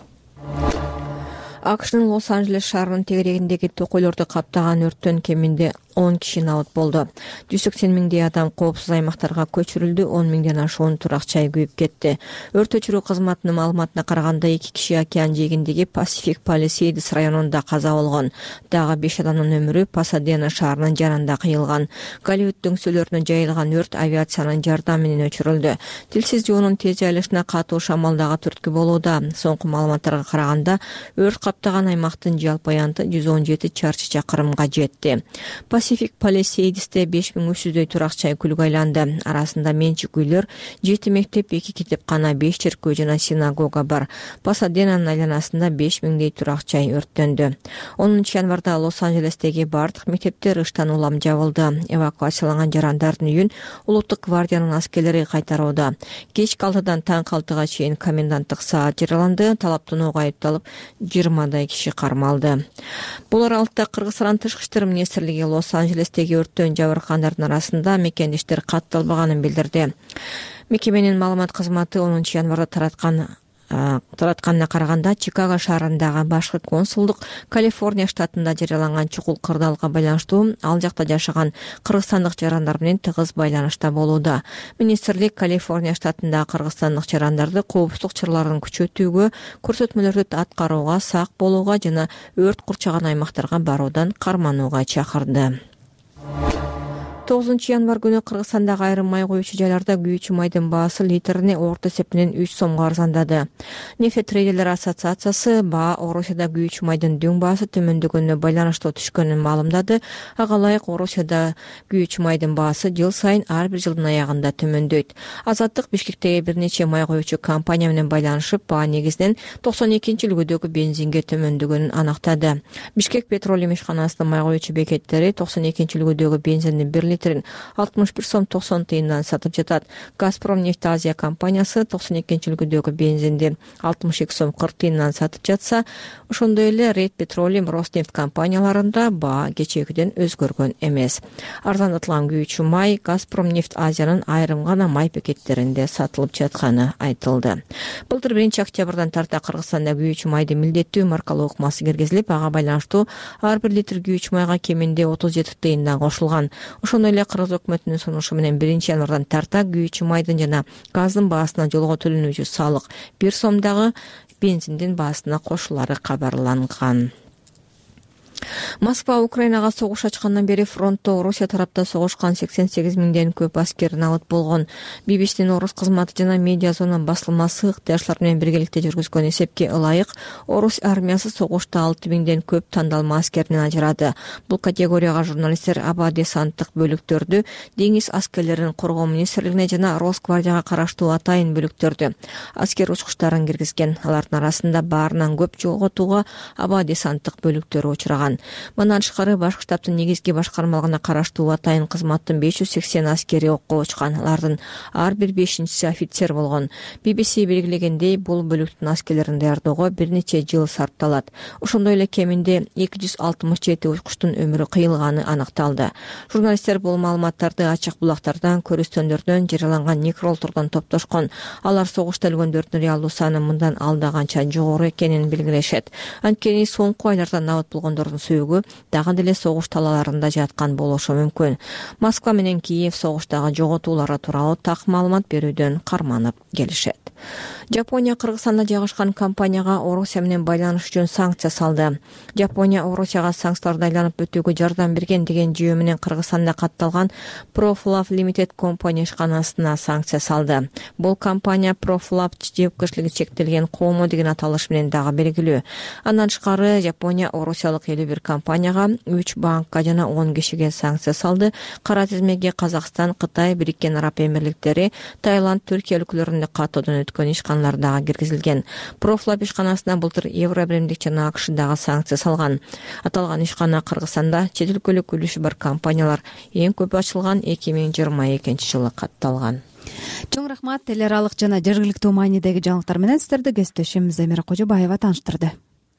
АКШнын Лос-Анджелес шаарынын тегерегиндеги токойлорду каптаган өрттөн кеминде 10 киши набыт болду. 180 миңдей адам коопсуз аймактарга көчүрүлдү, 10 миңден ашуун турак-жай күйүп кетти. Өрт өчүрүү кызматынын маалыматына караганда 2 киши океан жээгиндеги Pacific Palisades районунда каза болгон. Дагы 5 адамдын өмүрү Пасадена шаарынын жанында кыйылган. Голливуд дөңсөлөрүнө жайылган өрт авиациянын жардамы менен өчүрүлдү. Тилсиз жоонун тез жайылышына катуу шамал дагы түрткү болууда. Соңку маалыматтарга караганда, өрт каптаган аймактын жалпы аянты 117 чарчы чакырымга жетти. Pacific Palisадесте 5300дөй турак жай күлгө айланды. Арасында менчик үйлөр, 7 мектеп, 2 китепкана, 5 черкөө жана синагога бар. Пасаденанын айланасында 5000дөй турак жай өрттөндү. 10 январда Лос-Анджелестеги бардык мектептер ыштан улам жабылды. Эвакуацияланган жарандардын үйүн улуттук гвардиянын аскерлери кайтарууда. Кечки 6-дан таңкы 6-га чейин коменданттык саат жарыяланды. Талаптанууга айыпталып 20дай киши кармалды. Бул аралыкта Кыргызстан тышкы иштер министрлиги Лос-Анджелестеги өрттөн жабыркандардын арасында мекендештер катталбаганын билдирди. Мекеменин маалымат кызматы 10 январда таратканына караганда Чикаго шаарындагы башкы консулдук Калифорния штатында жарыяланган чукул кырдаалга байланыштуу ал жакта жашаган кыргызстандык жарандар менен тыгыз байланышта болууда. Министрлик Калифорния штатындагы кыргызстандык жарандарды коопсуздук чараларын күчөтүүгө, көрсөтмөлөрдү аткарууга, сак болууга жана өрт курчаган аймактарга баруудан карманууга чакырды. 9 январ күнү Кыргызстандагы айрым май коюучу жайларда күйүүчү майдын баасы литрине орто эсептенен 3 сомго арзандады. Нефтетрейдерлер ассоциациясы баа Орусияда күйүүчү майдын дөң баасы төмөндөгөнүнө байланыштуу түшкөнүн маалымдады. Ага ылайык Орусияда күйүүчү майдын баасы жыл сайын ар бир жылдын аягында төмөндөйт. Азаттык Бишкектеги бир нече май коюучу компания менен байланышып, баа негизинен 92-үлгүдөгү бензинге төмөндөгөнүн анактады. Бишкек петролиум ишканасынын май коюучу бекеттери 92-үлгүдөгү бензиндин 1 литрин 61 сом 90 тыйындан сатып жатат. Газпром нефть Азия компаниясы 92-үлгүдөгү бензинди 62 сом 40 тыйындан сатып жатса, ошондой эле Рейд Петролиум, Роснефть компанияларында баа кечээкиден өзгөргөн эмес. Арзандатылган күйүүчү май Газпром нефть Азиянын айрым гана май пакеттеринде сатылып жатканы айтылды. Былтыр 1-октябрдан тарта Кыргызстанда күйүүчү майды милдеттүү маркалоо ыкмасы киргизилип, ага байланыштуу ар бир литр күйүүчү майга кеминде 37 тыйындан кошулган. Ошондой эле Кыргыз өкмөтүнүн сунушу менен 1-январдан тарта күйүүчү майдын жана газдын баасына жолго төлөнүүчү салык 1 сомдагы бензиндин баасына кошулары кабарланган. Москва Украинага согуш ачкандан бери фронтто Орусия тарапта согушкан 88 миңден көп аскер набыт болгон. BBC'нин орус кызматы жана медиа зона басылмасы ыктыярчылар менен биргеликте жүргүзгөн эсепке ылайык Орус армиясы согушта 6 миңден көп тандалма аскеринен ажырады. Бул категорияга журналисттер аба десанттык бөлүктөрдү, деңиз аскерлерин коргоо министрлигине жана Росгвардияга караштуу атайын бөлүктөрдү, аскер учкучтарын киргизген. Алардын арасында баарынан көп жолготууга аба десанттык бөлүктөрү учураган. Мындан тышкары башкы штабтын негизги башкармалыгына караштуу атайын кызматтын 580 аскери окко учкан. Алардын ар бир 5-си офицер болгон. BBC белгилегендей, бул бөлүктүн аскерлерин даярдоого бир нече жыл сарпталат. Ошондой эле кеминде 267 учкучтун өмүрү кыйылганы аныкталды. Журналисттер бул маалыматтарды ачык булактардан, көрүстөндөрдөн, жарыяланган некролтордон топтошкон. Алар согушта өлгөндөрдүн реалдуу саны мындан алда канча жогору экенин белгилешет. Анткени соңку айларда набыт болгондордун сөөгү дагы деле согуш талааларында жаткан болушу мүмкүн. Москва менен Киев согуштагы жоготуулары тууралуу так маалымат берүүдөн карманып келишет. Жапония Кыргызстанда жайгашкан компанияга Орусия менен байланыш үчүн санкция салды. Жапония Орусияга санкцияларды айланып өтүүгө жардам берген деген жүйө менен Кыргызстанда катталган Proflab Limited компания ишканасына санкция салды. Бул компания Proflab жоопкерчилиги чектелген коомо деген аталыш менен дагы белгилүү. Андан тышкары Жапония Орусиялык 51 компанияга, 3 банкка жана 10 кишиге санкция салды. Кара тизмеге Казакстан, Кытай, Бириккен Араб Эмирликтери, Таиланд, Түркия өлкөлөрүндө каттоодон өткөн ишканалар дагы киргизилген. Proflab ишканасына былтыр Евро биримдик жана АКШ дагы санкция салган. Аталган ишкана Кыргызстанда чет өлкөлүк үлүшү бар компаниялар эң көп ачылган 2022-жылы катталган. Чоң рахмат. Эл аралык жана жергиликтүү маанидеги жаңылыктар менен сиздерди кесиптешим Замира Кожобаева тааныштырды.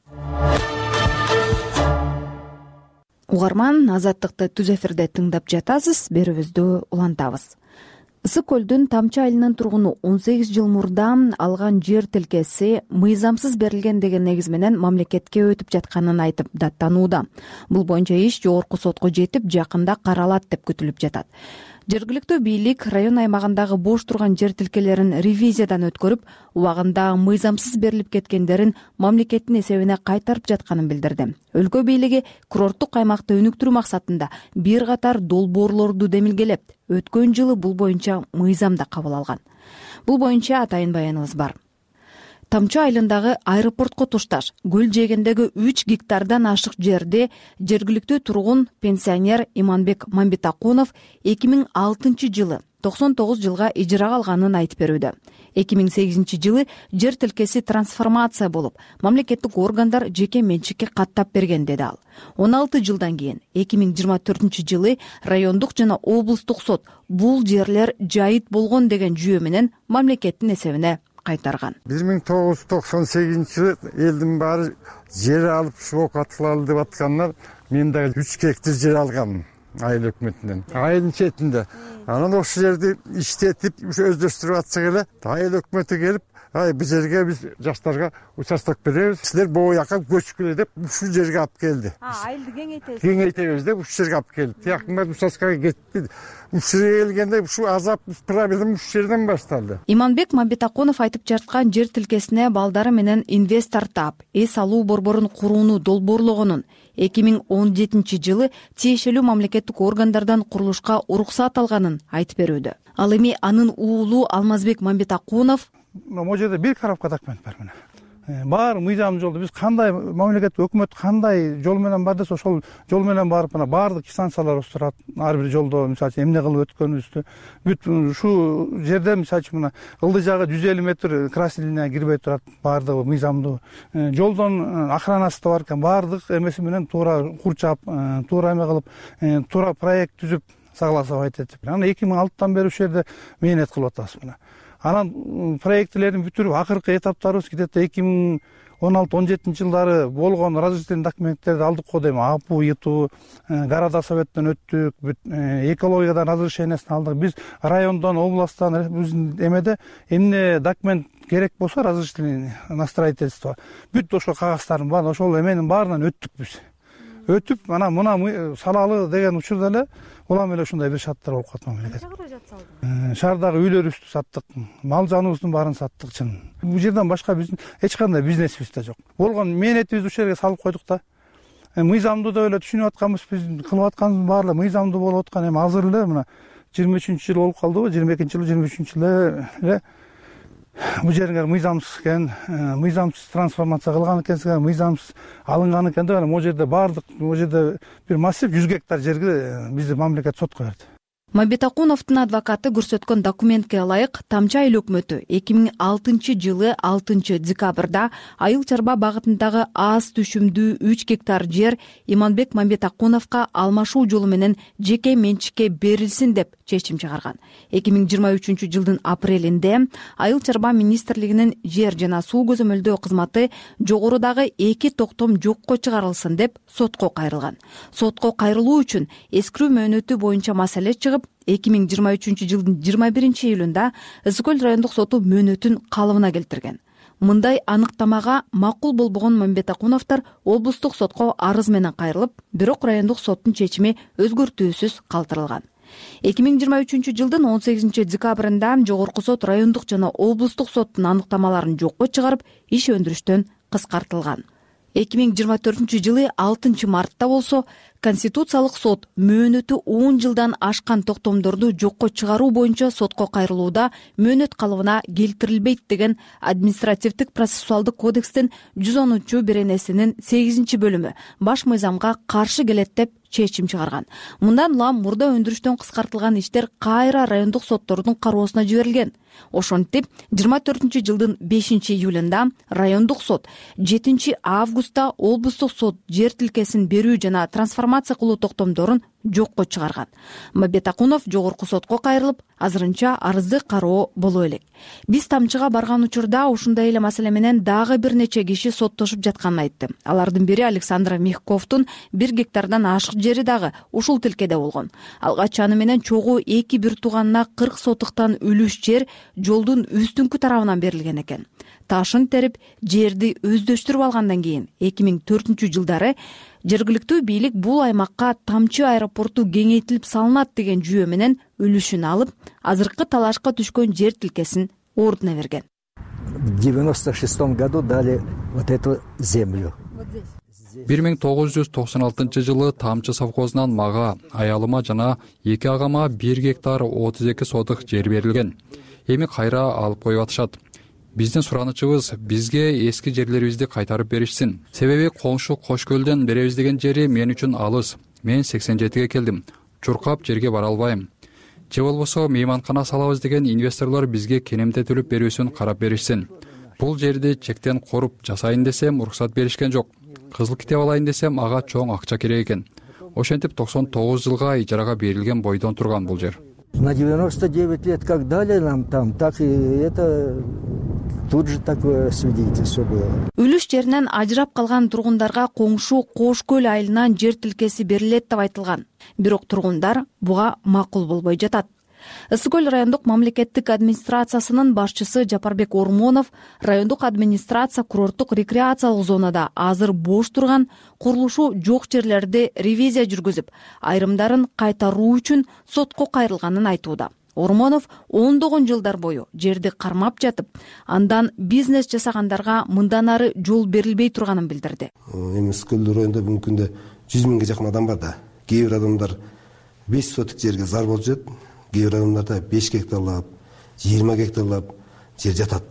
Угарман, Азаттыкты түз эфирде тыңдап жатасыз, берүүбүздү улантабыз. Ысык көлдүн Тамчы айылынын тургуну 18 жыл мурда алган жер тилкеси мыйзамсыз берилген деген негиз менен мамлекетке өтүп жатканын айтып даттанууда. Бул боюнча иш жогорку сотко жетип, жакында каралат деп күтүлүп жатат. Жергиликтүү бийлик район аймагындагы бош турган жер тилкелерин ревизиядан өткөрүп, убагында мыйзамсыз берилип кеткендерин мамлекеттин эсебине кайтарып жатканын билдирди. Өлкө бийлиги курорттук аймакты өнүктүрүү максатында бир катар долбоорлорду демилгелеп, өткөн жылы бул боюнча мыйзам да кабыл алган. Бул боюнча атайын баяныбыз бар. Тамчы айылындагы аэропортко тушташ көл жээгиндеги 3 гектардан ашык жерде жергиликтүү тургун пенсионер Иманбек Мамбетакунов 2006 жылы 99 жылга ижарага алганын айтып берүүдө. 2008 жылы жер тилкеси трансформация болуп, мамлекеттик органдар жеке менчикке каттап берген деди ал. 16 жылдан кийин 2024 жылы райондук жана облустук сот бул жерлер жайыт болгон деген жүйө менен мамлекеттин эсебине кайтарган. 1998 жылы элдин баары жер алып шок атылалы деп аткандар, мен дагы 3 гектар жер алганмын айыл өкмөтүнөн. Айылдын четинде. Анан ошол жерди иштетип, өздөштүрүп атсак эле, айыл өкмөтү келип, бул жерге биз жаштарга участок беребиз. Силер бул жака көчкүлө деп ушул жерге алып келди. Айылды кеңейтебиз. Кеңейтебиз деп ушул жерге алып келди. Тияктын участкага кетти. Ушул жерге келгенде ушул азап проблема ушул жерден башталды. Иманбек Мамбетакунов айтып жаткан жер тилкесине балдары менен инвестор таап, эс алуу борборун курууну долбоорлогонун, 2017 жылы тиешелүү мамлекеттик органдардан курулушка уруксат алганын айтып берүүдө. Ал эми анын уулу Алмазбек Мамбетакунов могу жерде бир коробка документ бар мына. Баары мыйзам жолдо биз кандай мамлекеттик өкмөт кандай жол менен бар десе ошол жол менен барып мына баардык станциялар турат. Ар бир жолдо мисалы үчүн эмне кылып өткөнүбүздү бүт ушул жерде мисалы үчүн мына ылдый жагы 150 метр красный линияга кирбей турат, баардыгы мыйзамдуу. Жолдон охранасы да бар экен, баардык эмеси менен туура курчап, туура эме кылып, туура проект түзүп согласовать этип. Анан 2006-тан бери ушул жерде мээнет кылып атабыз мына. Анан проектилерин бүтүрүп акыркы этаптарыбыз где-то 2016-17 жылдары болгон разрешительный документтерди алдык го дейм. АПУ, ИТУ, города советтен өттүк, экологиядан разрешениясын алдык. Биз райондон, областтан, биздин эмеде эмне документ керек болсо разрешительный на строительство. Бүт ошол кагазтардын бар, ошол эменин баарынан өттүк биз. Өтүп, мына салалы деген учурда эле улам эле ушундай бир шарттар болуп калды мамлекет. Шаардагы үйлөрүбүздү саттык, мал жаныбыздын баарын саттык чын. Бул жерден башка биздин эч кандай бизнесибиз да жок. Болгон мээнетибизди ушул жерге салып койдук да. Мыйзамдуу да эле түшүнүп атканбыз, биз кылып атканыбыз баары мыйзамдуу болуп аткан. Эми азыр эле мына 23-жыл болуп калдыбы, 22-жыл, 23-жыл эле бул жериңер мыйзамсыз экен, мыйзамсыз трансформация кылган экенсиңер, мыйзамсыз алынган экен деп, могу жерде баардык, могу жерде бир массив 100 гектар жерге бизди мамлекет сотко берди. Мамбетакуновдун адвокаты көрсөткөн документке ылайык Тамчы айыл өкмөтү 2006 жылы 6 декабрда айыл чарба багытындагы аз түшүмдүү 3 гектар жер Иманбек Мамбетакуновго алмашуу жолу менен жеке менчикке берилсин деп чечим чыгарган. 2023 жылдын апрелинде айыл чарба министрлигинин жер жана суу көзөмөлдөө кызматы жогорудагы 2 токтом жокко чыгарылсын деп сотко кайрылган. Сотко кайрылуу үчүн эскирүү мөөнөтү боюнча маселе чыгып, 2023 жылдын 21 июлунда Ысык көл райондук соту мөөнөтүн калыбына келтирген. Мындай аныктамага макул болбогон Мамбетакуновдор облустук сотко арыз менен кайрылып, бирок райондук соттун чечими өзгөртүүсүз калтырылган. 2023 жылдын 18 декабрында жогорку сот райондук жана облустук соттун аныктамаларын жокко чыгарып, иш өндүрүштөн кыскартылган. 2024 жылы 6 мартта болсо Конституциялык сот мөөнөтү 10 жылдан ашкан токтомдорду жокко чыгаруу боюнча сотко кайрылууда мөөнөт калыбына келтирилбейт деген административдик процессуалдык кодекстин 110-беренесинин 8 бөлүмү баш мыйзамга каршы келет деп чечим чыгарган. Мындан улам мурда өндүрүштөн кыскартылган иштер кайра райондук соттордун кароосуна жиберилген. Ошентип, 24 жылдын 5 июлунда райондук сот, 7 августта облустук сот жер тилкесин берүү жана трансформация кылуу токтомдорун жокко чыгарган. Мамбетакунов жогорку сотко кайрылып, азырынча арызды кароо боло элек. Биз Тамчыга барган учурда ушундай эле маселе менен дагы бир нече киши соттошуп жатканын айтты. Алардын бири Александр Мехковдун 1 гектардан ашык жери дагы ушул тилкеде болгон. Алгач аны менен чогуу 2 тууганына 40 сотуктан үлүш жер жолдун үстүңкү тарабынан берилген экен. Ташын терип, жерди өздөштүрүп алгандан кийин 2004 жылдары жергиликтүү бийлик бул аймакка Тамчы аэропорту кеңейтилип салынат деген жүйө менен үлүшүн алып, азыркы талашка түшкөн жер тилкесин ордуна берген. В 96 году дали вот эту землю. 1996 жылы Тамчы совхозунан мага, аялыма жана 2 агама 1 гектар 32 сотық жер берилген. Эми кайра алып коюп атышат. Биздин суранычыбыз бизге эски жерлерибизди кайтарып беришсин. Себеби коңшу Кош көлдөн беребиз деген жери мен үчүн алыс. Мен 87-ге келдим. Чуркап жерге бара албайм. Же болбосо мейманкана салабыз деген инвесторлор бизге кенемде төлөп берүүсүн карап беришсин. Бул жерди чектен коруп жасайын десем уруксат беришкен жок. Кызыл китеп алайын десем ага чоң акча керек экен. Ошентип 99 жылга ижарага берилген бойдон турган бул жер. На 99 лет как дали нам там, так и это тут же такое свидетельство было. Үлүш жеринен ажырап калган тургундарга коңшу Кош көл айылынан жер тилкеси берилет деп айтылган. Бирок тургундар буга макул болбой жатат. Ысык көл райондук мамлекеттик администрациясынын башчысы Жапарбек Ормонов райондук администрация курорттук рекреациялык зонада азыр бош турган курулушу жок жерлерди ревизия жүргүзүп, айрымдарын кайтаруу үчүн сотко кайрылганын айтууда. Ормонов ондогон жылдар бою жерди кармап жатып, андан бизнес жасагандарга мындан ары жол берилбей турганын билдирди. Эми Ысык көл районунда бүгүнкү күндө 100 миңге жакын адам бар да. Кээ бир адамдар 5 соток жерге зар болуп жатат. Кээ бир адамдарда 5 гектарлап, 20 гектарлап жер жатат.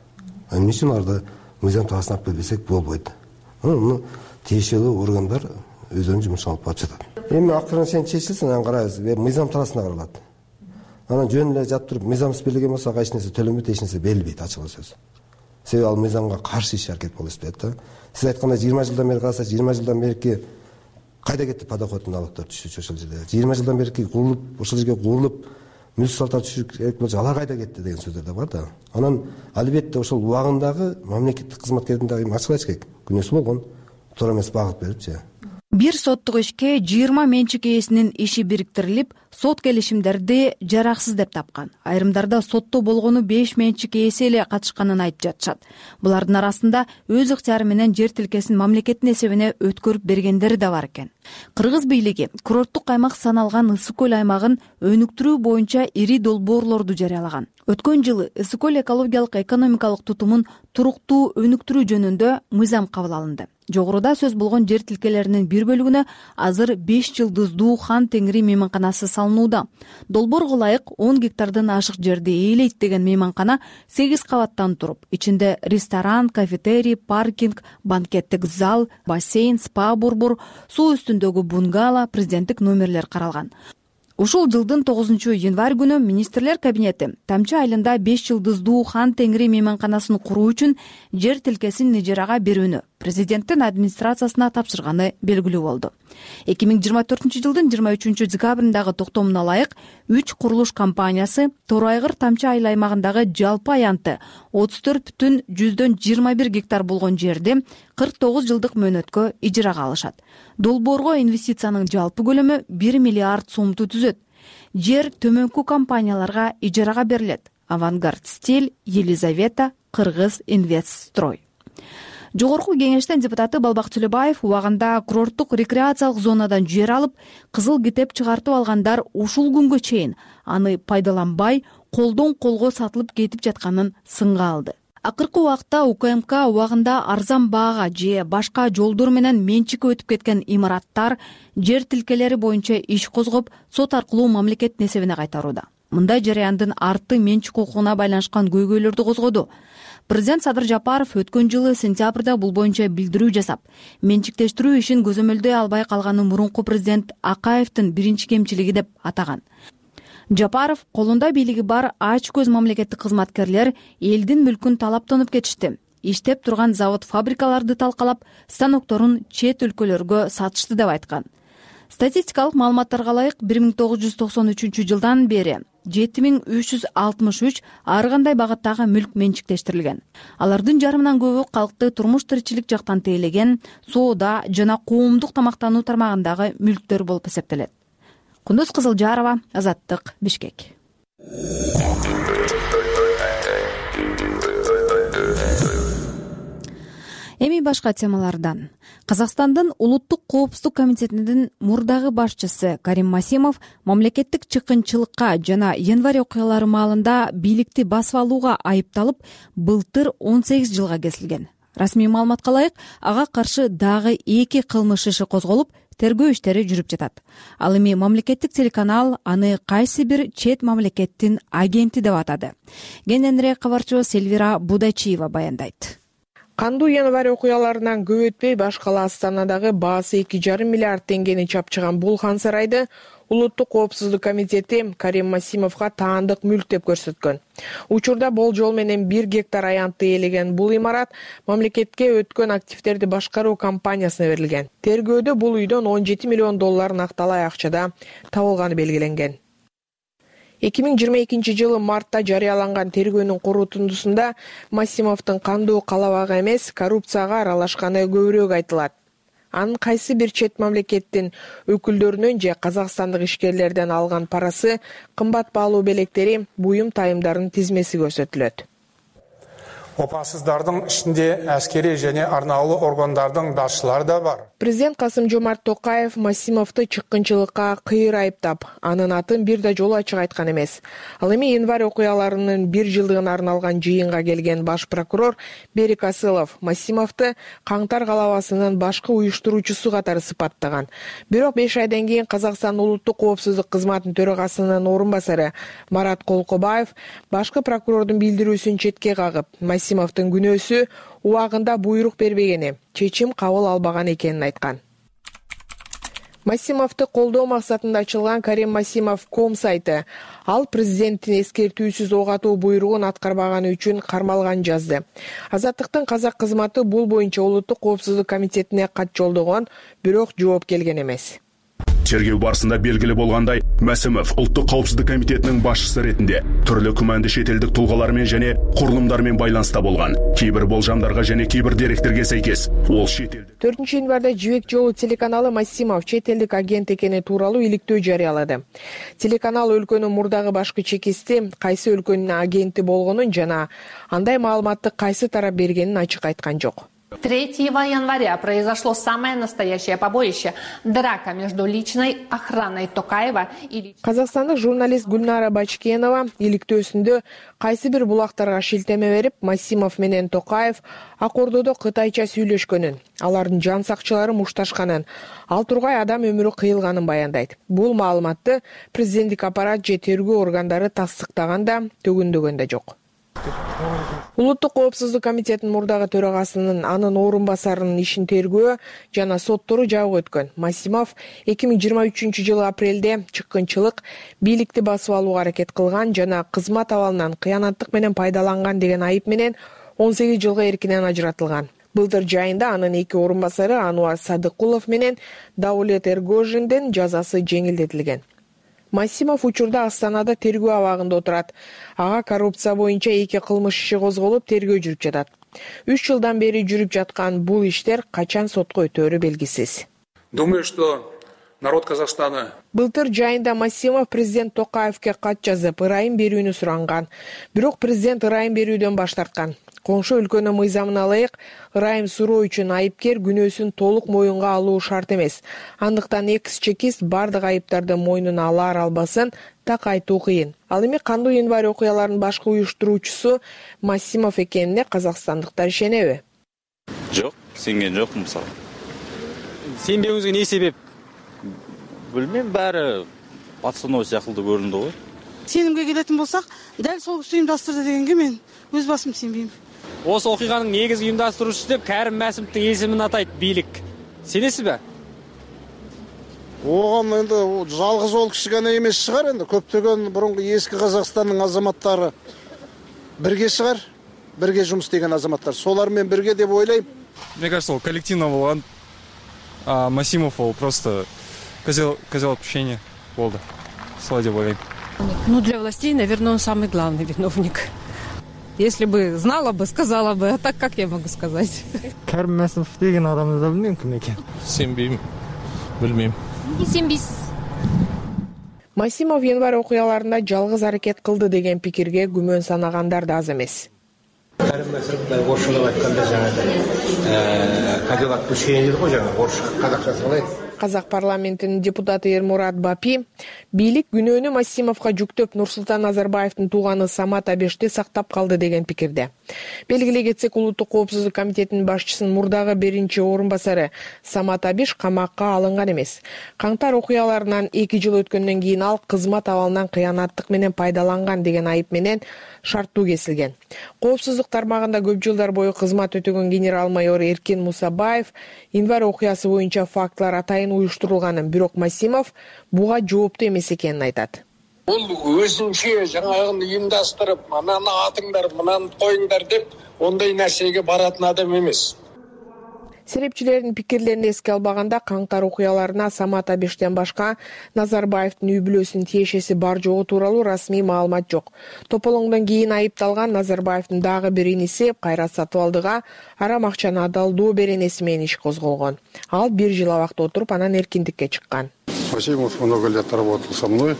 Эмне үчүн аларды мыйзам талаасына алып бербесек болбойт. Муну тиешелүү органдар өздөрүнүн жумушун алып барып жатат. Эми акырын сен чечилсин, анан карайбыз. Мыйзам талаасына каралат. Анан жөн эле жатып туруп мыйзамсыз берилген болсо эч нерсе төлөнбөйт, эч нерсе берилбейт, ачык сөз. Себеби ал мыйзамга каршы иш аракет болуп эсептелет да. Сиз айткандай 20 жылдан бери караса, 20 жылдан берки кайда кетти подоходный налогтор түшүчү ошол жерде. 20 жылдан берки курулуп, ошол жерге курулуп мүлк салыктар түшүш керек болчу, алар кайда кетти деген сөздөр да бар да. Анан албетте ошол убагындагы мамлекеттик кызматкердин дагы ачык керек күнөөсү болгон, туура эмес багыт берипчи. Бир соттук ишке 20 менчик ээсинин иши бириктирилип, сот келишимдерди жараксыз деп тапкан. Айрымдарда сотто болгону 5 менчик ээси эле катышканын айтып жатышат. Булардын арасында өз ыктыяры менен жер тилкесин мамлекеттин эсебине өткөрүп бергендери да бар экен. Кыргыз бийлиги курорттук аймак саналган Ысык көл аймагын өнүктүрүү боюнча ири долбоорлорду жарыялаган. Өткөн жылы Ысык көл экологиялык экономикалык тутумун туруктуу өнүктүрүү жөнүндө мыйзам кабыл алынды. Жогоруда сөз болгон жер тилкелеринин бир бөлүгүнө азыр 5 жылдыздуу Хан Теңири мейманканасы салынууда. Долбоорго ылайык 10 гектардан ашык жерди ээлейт деген мейманкана 8 кабаттан туруп, ичинде ресторан, кафетерий, паркинг, банкеттик зал, бассейн, спа борбор, суу үстүндөгү бунгало, президенттик номерлер каралган. Ушул жылдын 9-январь күнү министрлер кабинети Тамчы айылында 5 жылдыздуу Хан Теңири мейманканасын куруу үчүн жер тилкесин ижарага берүүнү президенттин администрациясына тапшырганы белгилүү болду. 2024-жылдын 23-декабрындагы токтомуна ылайык 3 курулуш компаниясы Торайгыр Тамчы айыл аймагындагы жалпы аянты 34,21 гектар болгон жерди 49 жылдык мөөнөткө ижарага алышат. Долбоорго инвестициянын жалпы көлөмү 1 миллиард сомду түзөт. Жер төмөнкү компанияларга ижарага берилет: Авангард Стиль, Елизавета, Кыргыз Инвестстрой. Жогорку кеңештин депутаты Балбак Төлөбаев убагында курорттук рекреациялык зонадан жер алып, кызыл китеп чыгартып алгандар ушул күнгө чейин аны пайдаланбай, колдон колго сатылып кетип жатканын сынга алды. Акыркы убакта УКМК убагында арзан баага же башка жолдор менен менчикке өтүп кеткен имараттар, жер тилкелери боюнча иш козгоп, сот аркылуу мамлекеттин эсебине кайтарууда. Мындай жарыяндын арты менчик укугуна байланышкан көйгөйлөрдү козгоду. Президент Садыр Жапаров өткөн жылы сентябрда бул боюнча билдирүү жасап, менчиктештирүү ишин көзөмөлдөй албай калганын мурунку президент Акаевдин биринчи кемчилиги деп атаган. Жапаров колунда бийлиги бар ач көз мамлекеттик кызматкерлер элдин мүлкүн талаптанып кетишти. Иштеп турган завод-фабрикаларды талкалап, станокторун чет өлкөлөргө сатышты деп айткан. Статистикалык маалыматтарга ылайык 1993 жылдан бери 7363 ар кандай багыттагы мүлк менчиктештирилген. Алардын жарымынан көбү калкты турмуш тиричилик жактан тейлеген, соода жана коомдук тамактануу тармагындагы мүлктөр болуп эсептелет. Кундуз Кызылжарова, Азаттык, Бишкек. Эми башка темалардан. Казакстандын Улуттук коопсуздук комитетинин мурдагы башчысы Карим Масимов мамлекеттик чыккынчылыкка жана январь окуялары маалында бийликти басып алууга айыпталып, былтыр 18 жылга кесилген. Расмий маалыматка ылайык, ага каршы дагы 2 кылмыш иши козголуп, тергөө иштери жүрүп жатат. Ал эми мамлекеттик телеканал аны кайсы бир чет мамлекеттин агенти деп атады. Кененирээк кабарчыбыз Элвира Будачиева баяндайт. Кандуу январь окуяларынан көп өтпөй баш кала Астанадагы баасы 2,5 миллиард теңгени чапчыган бул хан сарайды Улуттук коопсуздук комитети Карим Масимовго таандык мүлк деп көрсөткөн. Учурда болжол менен 1 гектар аянтты ээлеген бул имарат мамлекетке өткөн активдерди башкаруу компаниясына берилген. Тергөөдө бул үйдөн 17 миллион доллар накталай акчада табылганы белгиленген. 2022 жылы мартта жарыяланган тергөөнүн корутундусунда Масимовдун кандуу калабагы эмес, коррупцияга аралашканы көбүрөөк айтылат. Анын кайсы бир чет мамлекеттин өкүлдөрүнөн же казакстандык ишкерлерден алган парасы, кымбат баалуу белектери, буюм тайымдарынын тизмеси көрсөтүлөт. Опасыздардын ичинде аскери және арнаулы органдардын башчылары да бар. Президент Касым-Жомарт Токаев Масимовду чыккынчылыкка кыйыр айыптап, анын атын бир да жолу ачык айткан эмес. Ал эми январь окуяларынын 1 жылдыгына арналган жыйынга келген баш прокурор Берик Асылов Масимовду Каңтар калабасынын башкы уюштуруучусу катары сыпаттаган. Бирок 5 айдан кийин Казакстан улуттук коопсуздук кызматынын төрагасынын орун басары Марат Колкобаев башкы прокурордун билдирүүсүн четке кагып, Масимовдун күнөөсү убагында буйрук бербегени, чечим кабыл албаган экенин айткан. Масимовду колдоо максатында ачылган Karimmassimov.com сайты ал президенттин эскертүүсүз ок атуу буйругун аткарбаганы үчүн кармалган жазды. Азаттыктын казак кызматы бул боюнча улуттук коопсуздук комитетине кат жолдогон, бирок жооп келген эмес. Тергөө барысында белгилүү болгандай, Масимов Улуттук коопсуздук комитетинин башчысы ретинде түрлүү күмәндүү шетелдик тулгалар менен және курулумдар менен байланыста болгон. Кейбир болжамдарга және кейбир деректерге сейкес ол шетелдик. 4 январда Жибек жолу телеканалы Масимов чет-элдик агент экени тууралуу иликтөө жарыялады. Телеканал өлкөнүн мурдагы башкы чекисти, кайсы өлкөнүн агенти болгонун жана андай маалыматты кайсы тарап бергенин ачык айткан жок. 3 января произошло самое настоящее побоище – драка между личной охраной Токаева и... Казакстандык журналист Гүлнара Бачкенова иликтөөсүндө кайсы бир булактарга шилтеме берип, Масимов менен Токаев Ак Ордодо кытайча сүйлөшкөнүн, алардын жан сакчылары мушташканын, ал тургай адам өмүрү кыйылганын баяндайт. Бул маалыматты президенттик аппарат же тергөө органдары тастыктаганда, төгүндөгөн да жок. Улуттук коопсуздук комитетинин мурдагы төрагасынын анын орун басарынын ишин тергөө жана соттору жабык өткөн. Масимов 2023 жылы апрелде чыккынчылык, бийликти басып алууга аракет кылган жана кызмат абалынан кыянаттык менен пайдаланган деген айып менен 18 жылга эркинен ажыратылган. Былтыр жайында анын 2 орун басары Ануар Садыкулов менен Даулет Эргожиндин жазасы жеңилдетилген. Масимов учурда Астанада тергөө абагында отурат. Ага коррупция боюнча 2 кылмыш иши козголуп, тергөө жүрүп жатат. 3 жылдан бери жүрүп жаткан бул иштер качан сотко өтөөрү белгисиз. Думаю, что народ Казахстана... Былтыр жайында Масимов президент Токаевке кат жазып, ырайым берүүнү суранган. Бирок президент ырайым берүүдөн баш тарткан. Коңшу өлкөнүн мыйзамына ылайык, ырайым суроо үчүн айыпкер күнөөсүн толук моюнга алуу шарт эмес. Андыктан экс-чекист бардык айыптарды мойнуна алар албасын так айтуу кыйын. Ал эми кандуу январь окуяларынын башкы уюштуруучусу Масимов экенине казакстандыктар ишенеби? Жок, сенген жок мисалы. Сенбеуңүзгө эмне себеп? Билмейм, баары пацаноо сыяктуу көрүндү го. Сенімге келетін болсақ, дәл сол кісі ұйымдастырды дегенге мен өз басым сенбеймін. Осы оқиғаның негізгі ұйымдастырушысы деп Кәрім Мәсімовтің есімін атайды билік. Сенесіз бе? Оған енді жалғыз ол кісі ғана емес шығар, енді көптеген бұрынғы ескі Қазақстанның азаматтары бірге шығар, бірге жұмыс істеген азаматтар. Солармен бірге деп ойлаймын. Мне кажется, ол коллективно болған, а Масимов ол просто козел отпущения болды. Солай деп ойлаймын. Ну, для властей, наверное, он самый главный виновник. Если бы знала бы, сказала бы, а так как я могу сказать? Кәрім Мәсімов деген адамды да білмеймін кім екен. Сенбеймін, білмеймін. Не сенбейсіз? Масимов январь окуяларында жалгыз аракет кылды деген пикирге күмөн санагандар да аз эмес. Кәрім Мәсімов орысшалап айтканда жаңағы козел отпущения дейді ғой, жаңағы орысша қазақшасы қалай? Казак парламентинин депутаты Эрмурат Бапи бийлик күнөөнү Массимовго жүктөп Нурсултан Назарбаевдин тууганы Самат Абешти сактап калды деген пикирде. Белгилей кетсек, Улуттук коопсуздук комитетинин башчысынын мурдагы биринчи орун басары Самат Абеш камакка алынган эмес. Каңтар окуяларынан 2 жыл өткөндөн кийин ал кызмат абалынан кыянаттык менен пайдаланган деген айып менен шарттуу кесилген. Коопсуздук тармагында көп жылдар бою кызмат өтөгөн генерал-майор Эркин Мусабаев январь окуясы боюнча фактылар атайын уюштурулганын, бирок Массимов буга жооптуу эмес экенин айтат. Бул өзүнчө жаңагын уюмдаштырып, ананы атыңдар, мынаны коюңдар деп ондай нерсеге баратын адам эмес. Серепчилердин пикирлерин эске албаганда каңтар окуяларына Самат Абештен башка Назарбаевдин үй бүлөсүнүн тиешеси бар жогу тууралуу расмий маалымат жок. Тополоңдон кийин айыпталган Назарбаевдин дагы бир иниси Кайрат Сатыбалдыга арам акчаны адалдоо беренеси менен иш козголгон. Ал 1 жыл абакта отуруп, анан эркиндикке чыккан. Масимов много лет работал со мной,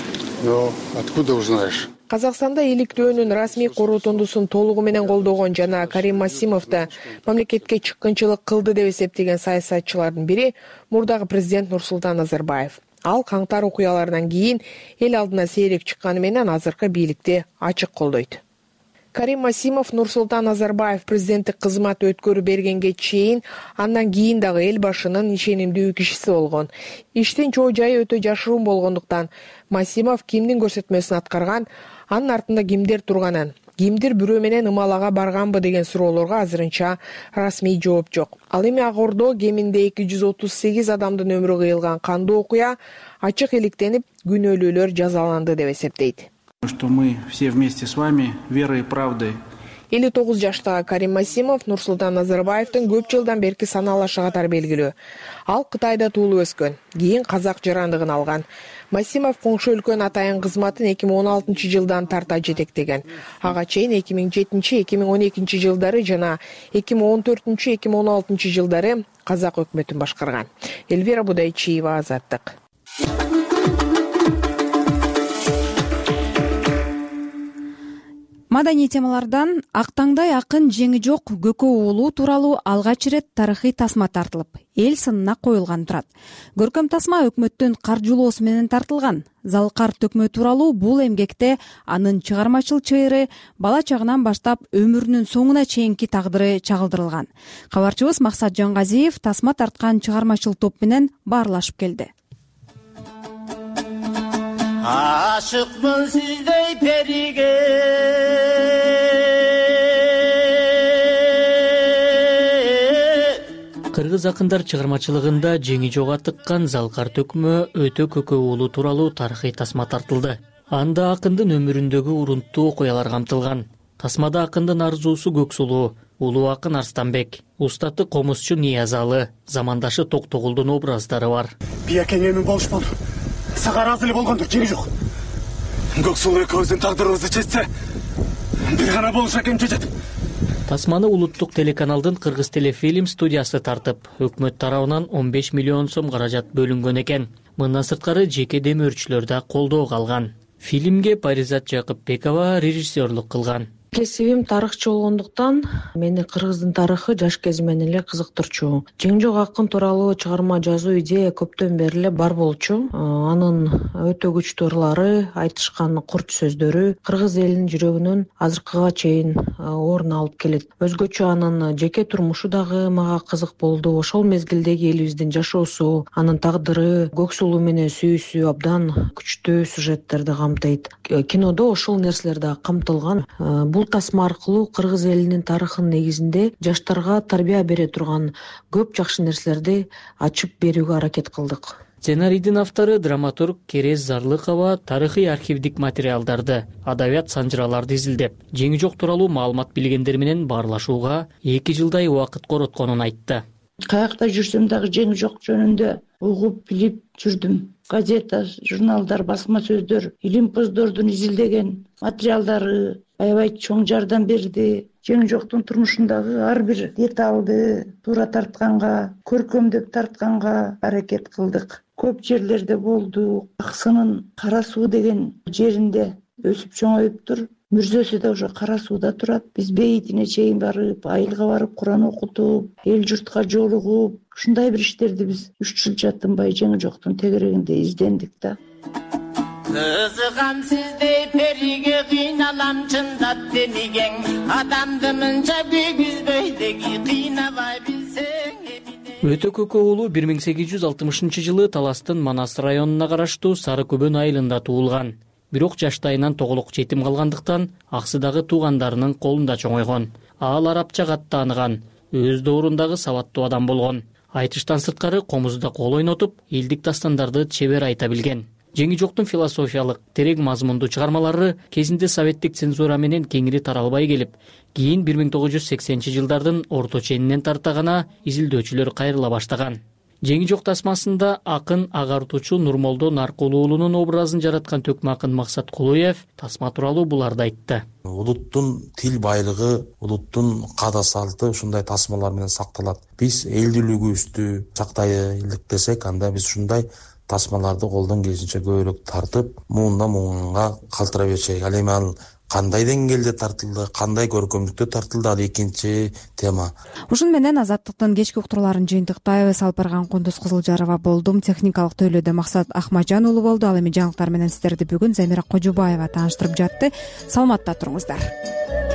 но откуда узнаешь? Казакстанда иликтөөнүн расмий корутундусун толугу менен колдогон жана Карим Массимовду мамлекетке чыккынчылык кылды деп эсептеген саясатчылардын бири мурдагы президент Нурсултан Назарбаев. Ал каңтар окуяларынан кийин эл алдына сейрек чыкканы менен азыркы бийликти ачык колдойт. Карим Массимов Нурсултан Назарбаев президенттик кызмат өткөрүп бергенге чейин, андан кийин дагы эл башынын ишенимдүү кишиси болгон. Иштин чоо жайы өтө жашыруун болгондуктан Массимов кимдин көрсөтмөсүн аткарган, анын артында кимдер турганын, кимдир бирөө менен ымалага барганбы деген суроолорго азырынча расмий жооп жок. Ал эми Ак Ордо кеминде 238 адамдын өмүрү кыйылган кандуу окуя ачык иликтенип, күнөөлүүлөр жазаланды деп эсептейт. Что мы все вместе с вами верой и правдой. 59 жаштагы Карим Массимов Нурсултан Назарбаевдин көп жылдан берки саналашы катары белгилүү. Ал Кытайда туулуп өскөн, кийин казак жарандыгын алган. Массимов коңшу өлкөнүн атайын кызматын 2016 жылдан тарта жетектеген. Ага чейин 2007-2012 жылдары жана 2014-2016 жылдары казак өкмөтүн башкарган. Эльвира Будайчиева, Азаттык. Маданий темалардан Актаңдай акын жеңи жок Көкө уулу тууралуу алгач ирет тарыхый тасма тартылып, эл сынына коюлган турат. Көркөм тасма өкмөттүн каржылоосу менен тартылган. Залкар төкмө тууралуу бул эмгекте анын чыгармачыл чыйыры бала чагынан баштап өмүрүнүн соңуна чейинки тагдыры чагылдырылган. Кабарчыбыз Максат Жангазиев тасма тарткан чыгармачыл топ менен баарлашып келди. Aşıkmın sizdey perige Кыргыз акындар чыгармачылыгында жеңи жога тыккан Залкар төкмө Өтө Көкө уулу тууралуу тарыхый тасма тартылды. Анда акындын өмүрүндөгү урунттуу окуялар камтылган. Тасмада акындын арзуусу Көксулуу, улуу акын Арстанбек, устаты комузчу Ниязалы, замандашы Токтогулдун образдары бар. Биякеңемин болушмон. Сага ыраазы эле болгондур, жеңи жок. Көксулуу экөөбүздүн тагдырыбызды чечсе, бир гана болуш экен чечет. Тасманы улуттук телеканалдын Кыргыз телефильм студиясы тартып, өкмөт тарабынан 15 миллион сом каражат бөлүнгөн экен. Мындан сырткары жеке демөөрчүлөр да колдоого алган. Фильмге Паризат Жакыпбекова режиссерлук кылган. Кесибим тарыхчы болгондуктан мени кыргыздын тарыхы жаш кезимден эле кызыктырчу. Жеңи жок акын тууралуу чыгарма жазуу идея көптөн бери эле бар болчу. Анын өтө күчтүү ырлары, айтышкан курч сөздөрү кыргыз элинин жүрөгүнөн азыркыга чейин орун алып келет. Өзгөчө анын жеке турмушу дагы мага кызык болду. Ошол мезгилдеги элибиздин жашоосу, анын тагдыры, Көксулуу менен сүйүүсү абдан күчтүү сюжеттерди камтыйт. Кинодо ошол нерселер да камтылган. Бул тасма аркылуу кыргыз элинин тарыхынын негизинде жаштарга тарбия бере турган көп жакшы нерселерди ачып берүүгө аракет кылдык. Сценарийдин автору драматург Керез Зарлыкова тарыхый архивдик материалдарды, адабият санжыраларды изилдеп, жеңи жок тууралуу маалымат билгендер менен баарлашууга 2 жылдай убакыт коротконун айтты. Каякта жүрсөм дагы жеңи жок жөнүндө угуп билип жүрдүм. Газета, журналдар, басма сөздөр, илимпоздордун изилдеген материалдары аябай чоң жардам берди. Жеңи жоктун турмушундагы ар бир деталды туура тартканга, көркөмдөп тартканга аракет кылдык. Көп жерлерде болду. Аксынын Кара суу деген жеринде өсүп чоңоюптур. Мүрзөсү да ошо Кара сууда турат. Биз бейитине чейин барып, айылга барып Куран окутуп, эл журтка жолугуп, ушундай бир иштерди биз 3 жыл жатынбай Жеңи жоктун тегерегинде издендик да. Кызыгам сиздей периге кыйналам чындап демигең, адамды мынча күйгүзбөй деги кыйнабай билсең. Өтө Көкө уулу 1860-жылы Таластын Манас районуна караштуу Сары Көбөн айылында туулган. Бирок жаштайынан тоголук жетим калгандыктан аксыдагы туугандарынын колунда чоңойгон. Ал арабча катты тааныган, өз доорундагы сабаттуу адам болгон. Айтыштан сырткары комузда кол ойнотуп, элдик дастандарды чебер айта билген. Жеңи жоктун философиялык, терең мазмундуу чыгармалары кезинде советтик цензура менен кеңири таралбай келип, кийин 1980-жылдардын орто ченинен тарта гана изилдөөчүлөр кайрыла баштаган. Жеңи жок тасмасында акын агартуучу Нурмолдо Наркул уулунун образын жараткан төкмө акын Максат Кулуев тасма тууралуу буларды айтты. Улуттун тил байлыгы, улуттун каада салты ушундай тасмалар менен сакталат. Биз элдүүлүгүбүздү сактайлык десек, анда биз ушундай тасмаларды колдон келишинче көбүрөөк тартып, муунга калтыра берчек. Ал эми ал кандай деңгээлде тартылды, кандай көркөмдүктө тартылды, ал экинчи тема. Ушун менен Азаттыктын кечки уктурларын жыйынтыктайбыз. Алып барган Кундуз Кызылжарова болдум. Техникалык төйлөөдө Максат Ахмаджан уулу болду. Ал эми жаңылыктар менен сиздерди бүгүн Замира Кожубаева тааныштырып жатты. Саламатта туруңуздар.